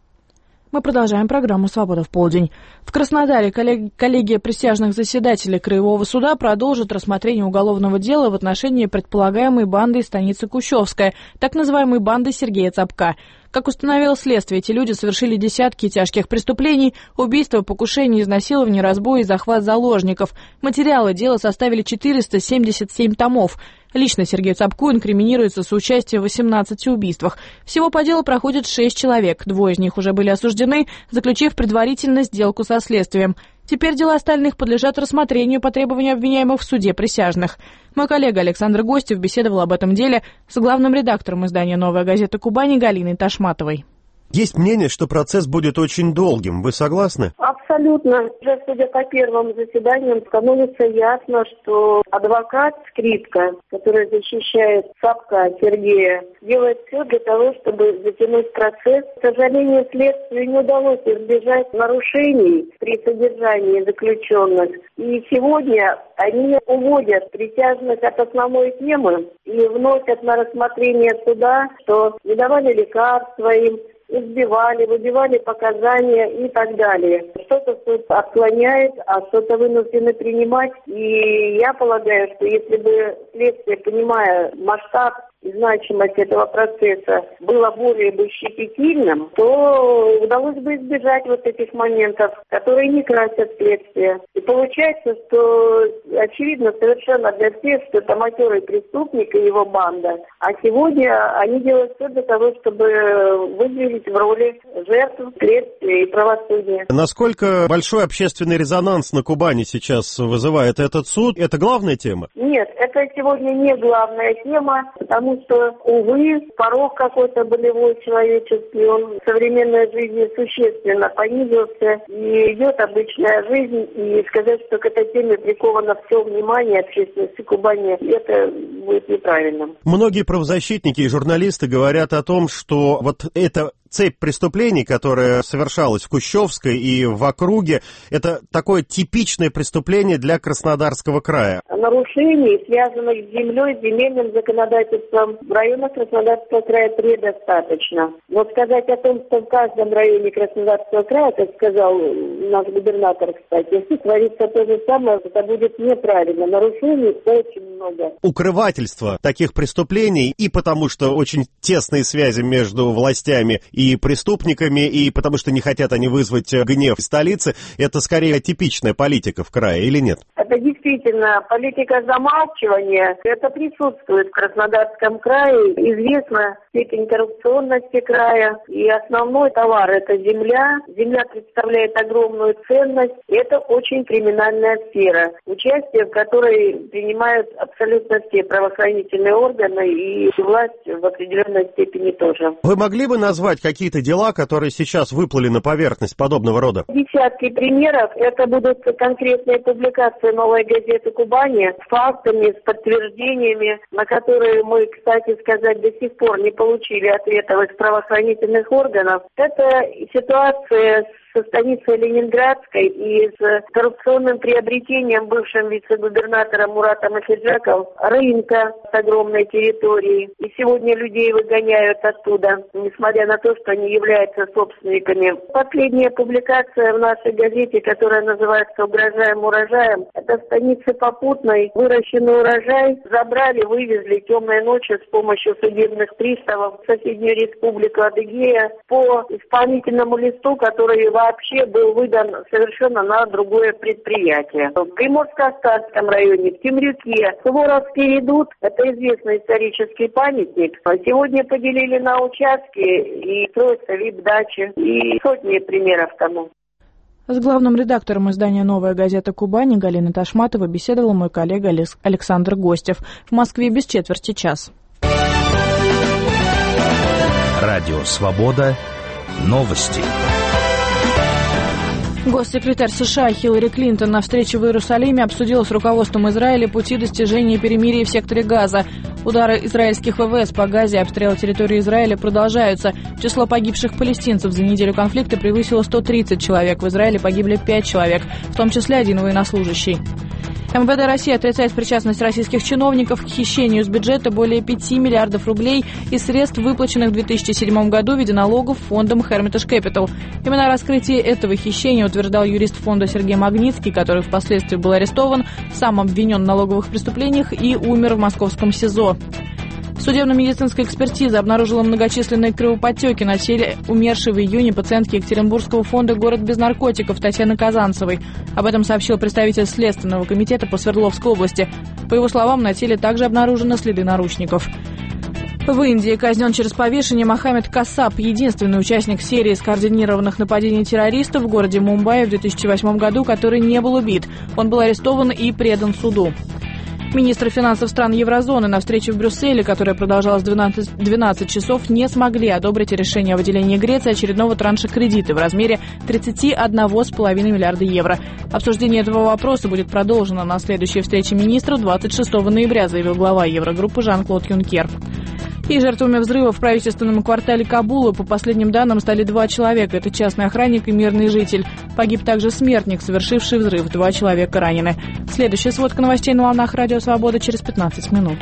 Speaker 2: Мы продолжаем программу «Свобода в полдень». В Краснодаре коллегия присяжных заседателей Краевого суда продолжит рассмотрение уголовного дела в отношении предполагаемой банды из станицы Кущевская, так называемой банды Сергея Цапка. Как установило следствие, эти люди совершили десятки тяжких преступлений: убийство, покушение, изнасилование, разбой и захват заложников. Материалы дела составили 477 томов. Лично Сергею Цапку инкриминируется соучастие в 18 убийствах. Всего по делу проходит 6 человек. 2 из них уже были осуждены, заключив предварительно сделку со следствием. Теперь дела остальных подлежат рассмотрению по требованию обвиняемых в суде присяжных. Мой коллега Александр Гостев беседовал об этом деле с главным редактором издания «Новая газета Кубани» Галиной Ташматовой.
Speaker 31: Есть мнение, что процесс будет очень долгим. Вы согласны?
Speaker 17: Абсолютно. Уже судя по первым заседаниям, становится ясно, что адвокат Скрипка, который защищает Цапка Сергея, делает все для того, чтобы затянуть процесс. К сожалению, следствию не удалось избежать нарушений при содержании заключенных. И сегодня они уводят присяжных от основной темы и вносят на рассмотрение суда, что не давали лекарства им, избивали, выбивали показания и так далее. Что-то суд отклоняет, а что-то вынуждены принимать. И я полагаю, что если бы следствие, понимая масштаб и значимость этого процесса, было более бы щепетильным, то удалось бы избежать вот этих моментов, которые не красят следствие. И получается, что очевидно совершенно для всех, что это матерый преступник и его банда. А сегодня они делают все для того, чтобы выделить в роли жертв, следствия и правосудия.
Speaker 31: Насколько большой общественный резонанс на Кубани сейчас вызывает этот суд? Это главная тема?
Speaker 17: Нет, это сегодня не главная тема, потому что, увы, порог какой-то болевой человеческий, он в современной жизни существенно понизился, и идет обычная жизнь, и сказать, что к этой теме приковано все внимание общественности Кубани, это будет неправильным.
Speaker 31: Многие правозащитники и журналисты говорят о том, что вот это цепь преступлений, которая совершалась в Кущевской и в округе, это такое типичное преступление для Краснодарского края.
Speaker 17: Нарушений, связанных с землей, земельным законодательством, в районах Краснодарского края предостаточно. Но сказать о том, что в каждом районе Краснодарского края, как сказал наш губернатор, кстати, творится то же самое, это будет неправильно. Нарушений очень много.
Speaker 31: Укрывательство таких преступлений, и потому что очень тесные связи между властями и и преступниками, и потому что не хотят они вызвать гнев столицы. Это скорее типичная политика в крае или нет?
Speaker 17: Это действительно политика замалчивания. Это присутствует в Краснодарском крае. Известна степень коррупционности края. И основной товар – это земля. Земля представляет огромную ценность. Это очень криминальная сфера, участие в которой принимают абсолютно все правоохранительные органы и власть в определенной степени тоже.
Speaker 31: Вы могли бы назвать какие-то дела, которые сейчас выплыли на поверхность подобного рода?
Speaker 17: Десятки примеров. Это будут конкретные публикации «Новой газеты Кубани» с фактами, с подтверждениями, на которые мы, кстати сказать, до сих пор не получили ответов из правоохранительных органов. Это ситуация со станицей Ленинградской и с коррупционным приобретением бывшим вице-губернатором Муратом Ахиджаком рынка с огромной территорией. И сегодня людей выгоняют оттуда, несмотря на то, что они являются собственниками. Последняя публикация в нашей газете, которая называется «Угрожаем урожаем», это в станице Попутной выращенный урожай забрали, вывезли темной ночью с помощью судебных приставов в соседнюю республику Адыгея по исполнительному листу, который вообще был выдан совершенно на другое предприятие. В Приморско-Ахтарском районе, в Темрюке, Суворовский редут, это известный исторический памятник. Сегодня поделили на участки и строятся вип-дачи, и сотни примеров тому.
Speaker 2: С главным редактором издания «Новая газета Кубани» Галиной Ташматовой беседовал мой коллега Александр Гостев. В Москве без четверти час.
Speaker 5: Радио «Свобода». Новости.
Speaker 2: Госсекретарь США Хиллари Клинтон на встрече в Иерусалиме обсудила с руководством Израиля пути достижения перемирия в секторе Газа. Удары израильских ВВС по Газе и обстрелы территории Израиля продолжаются. Число погибших палестинцев за неделю конфликта превысило 130 человек. В Израиле погибли 5 человек, в том числе один военнослужащий. МВД России отрицает причастность российских чиновников к хищению из бюджета более 5 миллиардов рублей из средств, выплаченных в 2007 году в виде налогов фондом Hermitage Capital. Именно раскрытие этого хищения утверждал юрист фонда Сергей Магнитский, который впоследствии был арестован, сам обвинен в налоговых преступлениях и умер в московском СИЗО. Судебно-медицинская экспертиза обнаружила многочисленные кровоподтеки на теле умершей в июне пациентки Екатеринбургского фонда «Город без наркотиков» Татьяны Казанцевой. Об этом сообщил представитель Следственного комитета по Свердловской области. По его словам, на теле также обнаружены следы наручников. В Индии казнен через повешение Мохаммед Кассаб, единственный участник серии скоординированных нападений террористов в городе Мумбаи в 2008 году, который не был убит. Он был арестован и предан суду. Министры финансов стран еврозоны на встрече в Брюсселе, которая продолжалась 12 часов, не смогли одобрить решение о выделении Греции очередного транша кредита в размере 31,5 миллиарда евро. Обсуждение этого вопроса будет продолжено на следующей встрече министров 26 ноября, заявил глава Еврогруппы Жан-Клод Юнкер. И жертвами взрыва в правительственном квартале Кабула, по последним данным, стали 2 человека. Это частный охранник и мирный житель. Погиб также смертник, совершивший взрыв. 2 человека ранены. Следующая сводка новостей на волнах Радио Свобода через 15 минут.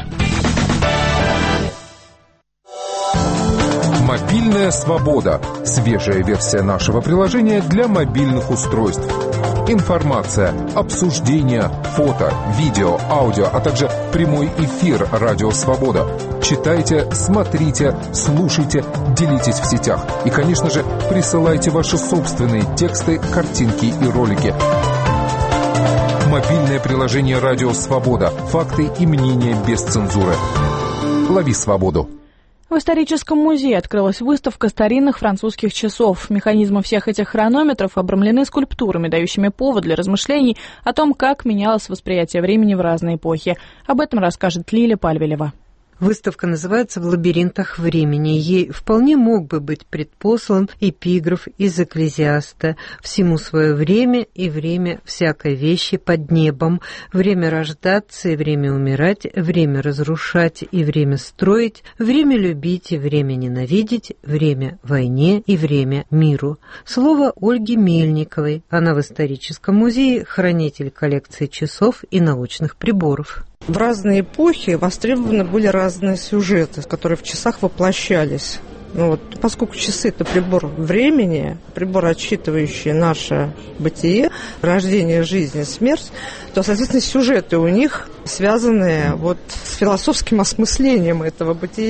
Speaker 6: Мобильная свобода. Свежая версия нашего приложения для мобильных устройств. Информация, обсуждения, фото, видео, аудио, а также прямой эфир «Радио Свобода». Читайте, смотрите, слушайте, делитесь в сетях. И, конечно же, присылайте ваши собственные тексты, картинки и ролики. Мобильное приложение «Радио Свобода». Факты и мнения без цензуры. Лови свободу.
Speaker 2: В историческом музее открылась выставка старинных французских часов. Механизмы всех этих хронометров обрамлены скульптурами, дающими повод для размышлений о том, как менялось восприятие времени в разные эпохи. Об этом расскажет Лиля Пальвелева.
Speaker 8: Выставка называется «В лабиринтах времени». Ей вполне мог бы быть предпослан эпиграф из «Экклезиаста». «Всему свое время, и время всякой вещи под небом. Время рождаться и время умирать, время разрушать и время строить, время любить и время ненавидеть, время войне и время миру». Слово Ольги Мельниковой. Она в историческом музее хранитель коллекции часов и научных приборов.
Speaker 9: В разные эпохи востребованы были разные сюжеты, которые в часах воплощались. Поскольку часы – это прибор времени, прибор, отсчитывающий наше бытие, рождение, жизнь, смерть, то, соответственно, сюжеты у них связаны с философским осмыслением этого бытия.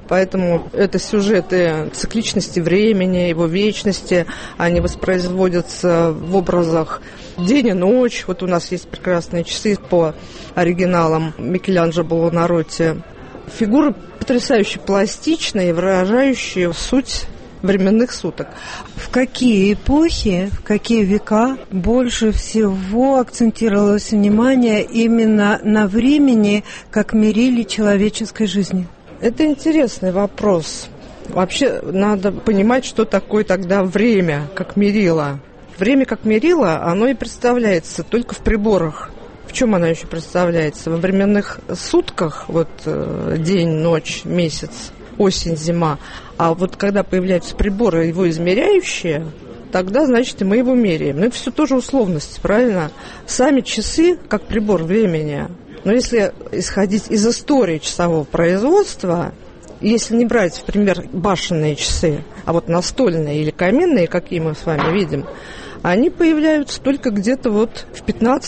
Speaker 9: Поэтому это сюжеты цикличности времени, его вечности. Они воспроизводятся в образах день и ночь. Вот у нас есть прекрасные часы по оригиналам Микеланджело Буонаротти. Фигуры потрясающе пластичные, выражающие суть временных суток.
Speaker 8: В какие эпохи, в какие века больше всего акцентировалось внимание именно на времени как мериле человеческой жизни?
Speaker 9: Это интересный вопрос. Вообще надо понимать, что такое тогда время как мерило. Время как мерило, оно и представляется только в приборах. В чем оно еще представляется? Во временных сутках, вот день, ночь, месяц, осень, зима. А вот когда появляются приборы, его измеряющие, тогда, значит, и мы его меряем. Но это все тоже условности, правильно? Сами часы, как прибор времени, но если исходить из истории часового производства, если не брать, в пример, башенные часы, а вот настольные или каменные, какие мы с вами видим, они появляются только где-то вот в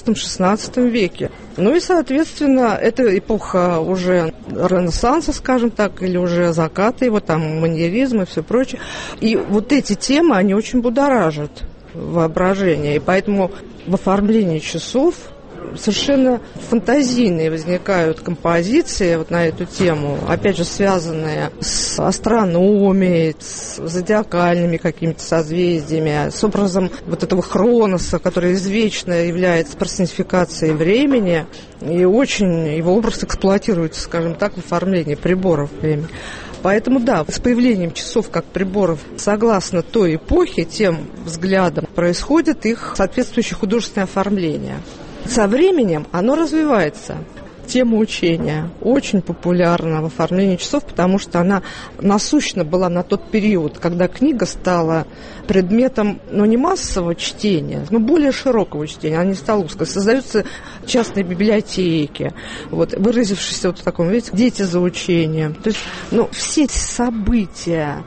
Speaker 9: 15-16 веке. Ну и, соответственно, это эпоха уже Ренессанса, скажем так, или уже заката его, там, маньеризм и все прочее. И вот эти темы, они очень будоражат воображение. И поэтому в оформлении часов совершенно фантазийные возникают композиции вот на эту тему, опять же, связанные с астрономией, с зодиакальными какими-то созвездиями, с образом вот этого Хроноса, который извечно является персонификацией времени, и очень его образ эксплуатируется, скажем так, в оформлении приборов времени. Поэтому, да, с появлением часов как приборов, согласно той эпохе, тем взглядам, происходит их соответствующее художественное оформление. Со временем оно развивается. Тема учения очень популярна в оформлении часов, потому что она насущна была на тот период, когда книга стала предметом, ну, не массового чтения, но более широкого чтения, она не стала узкой. Создаются частные библиотеки, вот, выразившиеся вот в таком, видите, дети за учением. То есть, ну, все эти события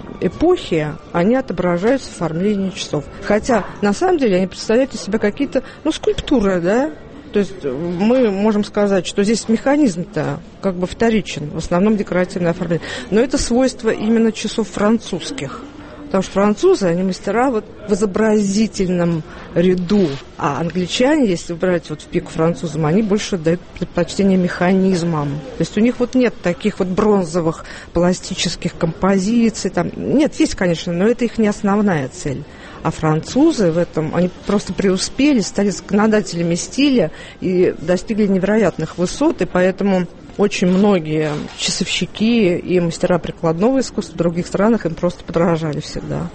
Speaker 9: эпохи, они отображаются в оформлении часов. Хотя, на самом деле, они представляют из себя какие-то, ну, скульптуры, да? То есть мы можем сказать, что здесь механизм-то как бы вторичен, в основном декоративное оформление. Но это свойство именно часов французских. Потому что французы, они мастера вот в изобразительном ряду. А англичане, если брать вот в пику французам, они больше дают предпочтение механизмам. То есть у них вот нет таких вот бронзовых пластических композиций. Там. Нет, есть, конечно, но это их не основная цель. А французы в этом, они просто преуспели, стали законодателями стиля и достигли невероятных высот, и поэтому очень многие часовщики и мастера прикладного искусства в других странах им просто подражали всегда.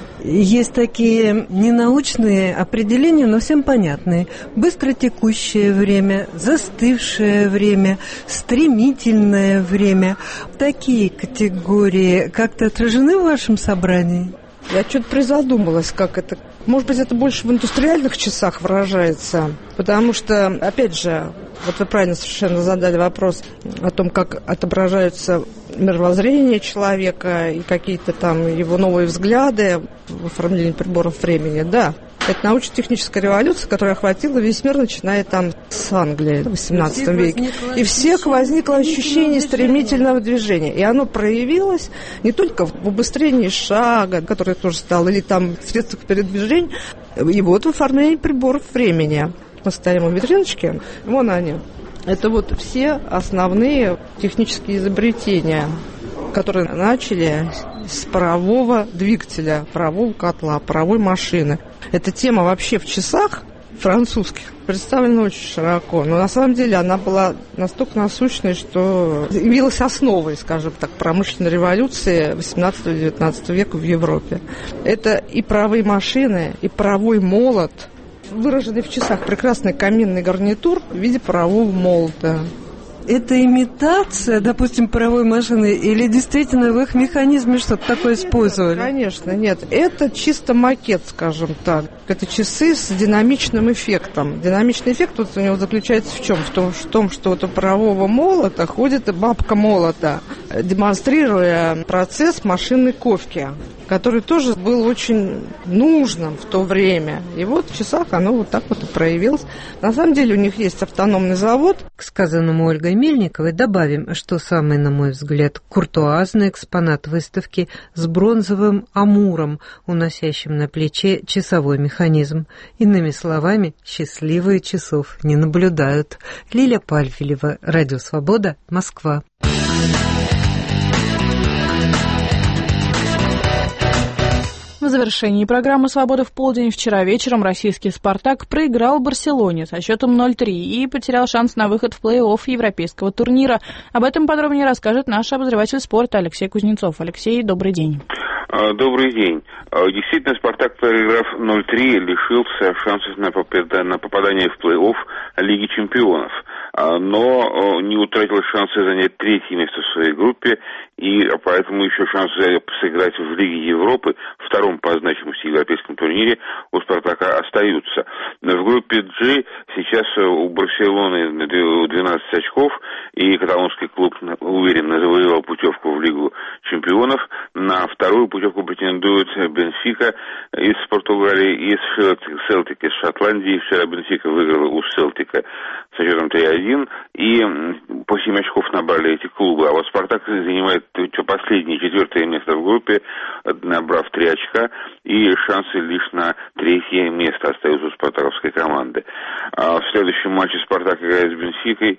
Speaker 8: Есть такие ненаучные определения, но всем понятные. Быстротекущее время, застывшее время, стремительное время. Такие категории как-то отражены в вашем собрании?
Speaker 9: Я что-то призадумалась, как это. Может быть, это больше в индустриальных часах выражается, потому что, опять же, вот вы правильно совершенно задали вопрос о том, как отображаются мировоззрение человека и какие-то там его новые взгляды в оформлении приборов времени. Да, это научно-техническая революция, которая охватила весь мир, начиная там с Англии в XVIII веке. И всех возникло ощущение стремительного движения. И оно проявилось не только в убыстрении шага, которое тоже стало, или там в средствах передвижения, и вот в оформлении приборов времени. Мы стоим у витриночки, вон они. Это вот все основные технические изобретения, которые начали с парового двигателя, парового котла, паровой машины. Эта тема вообще в часах французских представлена очень широко, но на самом деле она была настолько насущной, что явилась основой, скажем так, промышленной революции 18-19 века в Европе. Это и паровые машины, и паровой молот, выраженный в часах прекрасный каминный гарнитур в виде парового молота.
Speaker 8: Это имитация, допустим, паровой машины, или действительно в их механизме что-то такое использовали?
Speaker 9: Конечно, нет. Это чисто макет, скажем так. Это часы с динамичным эффектом. Динамичный эффект вот у него заключается в чем? В том, что вот у парового молота ходит бабка молота. демонстрируя процесс машинной ковки, который тоже был очень нужным в то время. И вот в часах оно вот так вот и проявилось. На самом деле у них есть автономный завод.
Speaker 8: К сказанному Ольгой Мельниковой добавим, что самый, на мой взгляд, куртуазный экспонат выставки с бронзовым амуром, уносящим на плече часовой механизм. Иными словами, счастливые часов не наблюдают. Лиля Пальфилева, Радио Свобода, Москва.
Speaker 2: В завершении программы «Свобода в полдень» вчера вечером российский «Спартак» проиграл Барселоне со счетом 0-3 и потерял шанс на выход в плей-офф европейского турнира. Об этом подробнее расскажет наш обозреватель спорта Алексей Кузнецов. Алексей, добрый день.
Speaker 10: Добрый день. Действительно, «Спартак», проиграв 0-3, лишился шансов на попадание в плей-офф Лиги чемпионов, но не утратил шансы занять третье место в своей группе, и поэтому еще шансы сыграть в Лиге Европы, втором по значимости европейском турнире, у «Спартака» остаются. В группе G сейчас у Барселоны 12 очков, и каталонский клуб уверенно завоевал путевку в Лигу чемпионов. На вторую путевку претендуют Бенфика из Португалии и Селтик из Шотландии. Вчера Бенфика выиграла у Селтика со счетом 3-1, и по 7 очков набрали эти клубы. А вот «Спартак» занимает последнее, четвертое место в группе, набрав 3 очка, и шансы лишь на третье место остаются у спартаковской команды. В следующем матче «Спартак» играет с Бенфикой,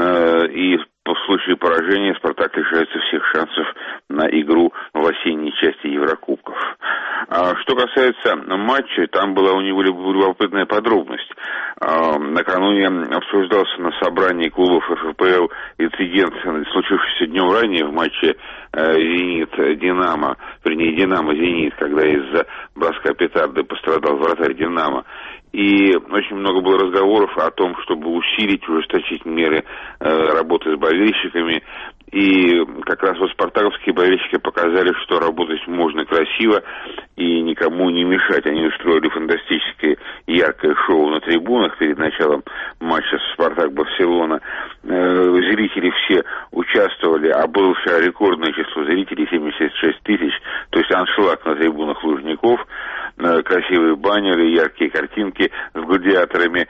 Speaker 10: и в случае поражения «Спартак» лишается всех шансов на игру в осенней части Еврокубков. Что касается матча, там была у него любопытная подробность. Накануне обсуждался на собрании клубов ФФПЛ инцидент, случившийся днем ранее в матче «Зенит-Динамо», вернее, «Динамо-Зенит», когда из-за броска петарды пострадал вратарь «Динамо». И очень много было разговоров о том, чтобы усилить, ужесточить меры работы с болельщиками. И как раз вот спартаковские болельщики показали, что работать можно красиво и никому не мешать. Они устроили фантастическое яркое шоу на трибунах перед началом матча «Спартак-Барселона». Зрители все участвовали, а было вчера рекордное число зрителей, 76 тысяч. То есть аншлаг на трибунах Лужников, красивые баннеры, яркие картинки с гладиаторами,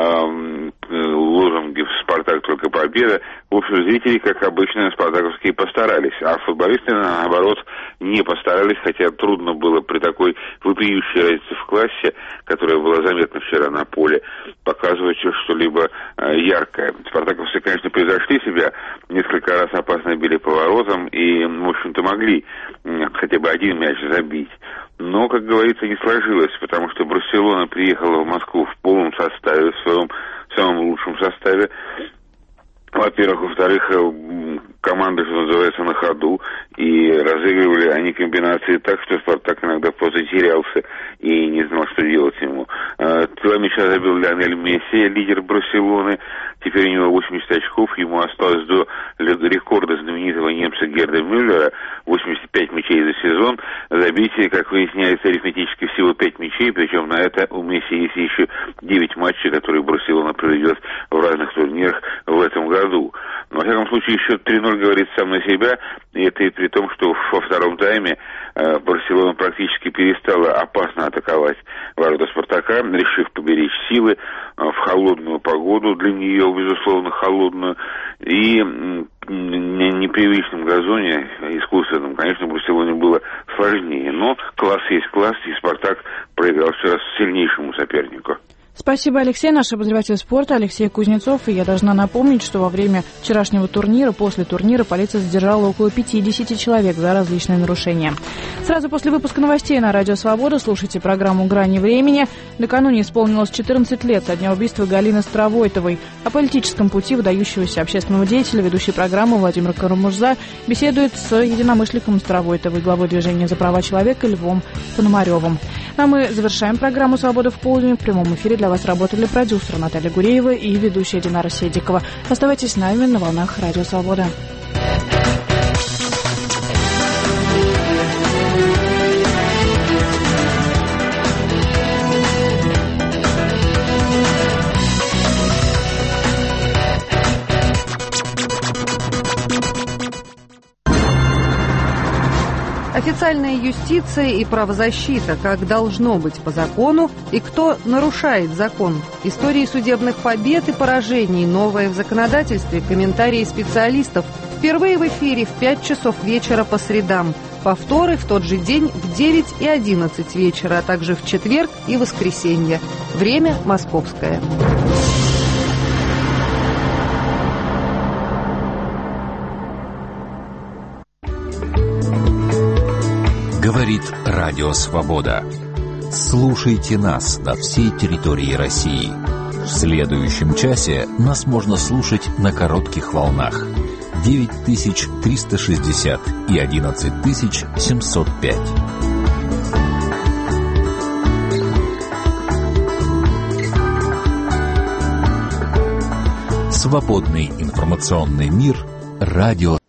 Speaker 10: лозунги «Спартак только победа». В общем, зрители, как обычно, спартаковские постарались, а футболисты, наоборот, не постарались, хотя трудно было при такой вопиющей разнице в классе, которая была заметна вчера на поле, показывать что-либо яркое. Спартаковцы, конечно, превзошли себя, несколько раз опасно били поворотом и, в общем-то, могли хотя бы один мяч забить. Но, как говорится, не сложилось, потому что Барселона приехала в Москву в полном составе, в своем самом лучшем составе. Во-первых, во-вторых, команда, что называется, на ходу, и разыгрывали они комбинации так, что «Спартак» иногда просто терялся и не знал, что делать ему. 2 мяча забил Лионель Месси, лидер Барселоны. Теперь у него 80 очков, ему осталось до рекорда знаменитого немца Герда Мюллера, 85 мячей за сезон. Забить, как выясняется, арифметически всего 5 мячей, причем на это у Месси есть еще 9 матчей, которые Барселона проведет в разных турнирах в этом году. Но, во всяком случае, счет 3-0 говорит сам на себя, и это и при том, что во втором тайме Барселона практически перестала опасно атаковать ворота «Спартака», решив поберечь силы в холодную погоду, для нее, безусловно, холодную, и на непривычном газоне, искусственном, конечно, Барселоне было сложнее, но класс есть класс, и «Спартак» проиграл вчера сильнейшему сопернику.
Speaker 2: Спасибо, Алексей. Наш обозреватель спорта Алексей Кузнецов. И я должна напомнить, что во время вчерашнего турнира, после турнира, полиция задержала около 50 человек за различные нарушения. Сразу после выпуска новостей на Радио Свобода слушайте программу «Грани времени». Накануне исполнилось 14 лет со дня убийства Галины Старовойтовой. О политическом пути выдающегося общественного деятеля ведущей программы Владимир Карамурза беседует с единомышленником Старовойтовой, главой движения за права человека Львом Пономаревым. А мы завершаем программу «Свобода в полдень». В прямом эфире для вас работали продюсер Наталья Гуреева и ведущая Динара Седикова. Оставайтесь с нами на волнах Радио Свобода.
Speaker 8: Официальная юстиция и правозащита, как должно быть по закону и кто нарушает закон. Истории судебных побед и поражений, новое в законодательстве, комментарии специалистов. Впервые в эфире в 5 часов вечера по средам. Повторы в тот же день в 9 и 11 вечера, а также в четверг и воскресенье. Время московское.
Speaker 5: Говорит Радио Свобода. Слушайте нас на всей территории России. В следующем часе нас можно слушать на коротких волнах. 9360 и 11705. Свободный информационный мир. Радио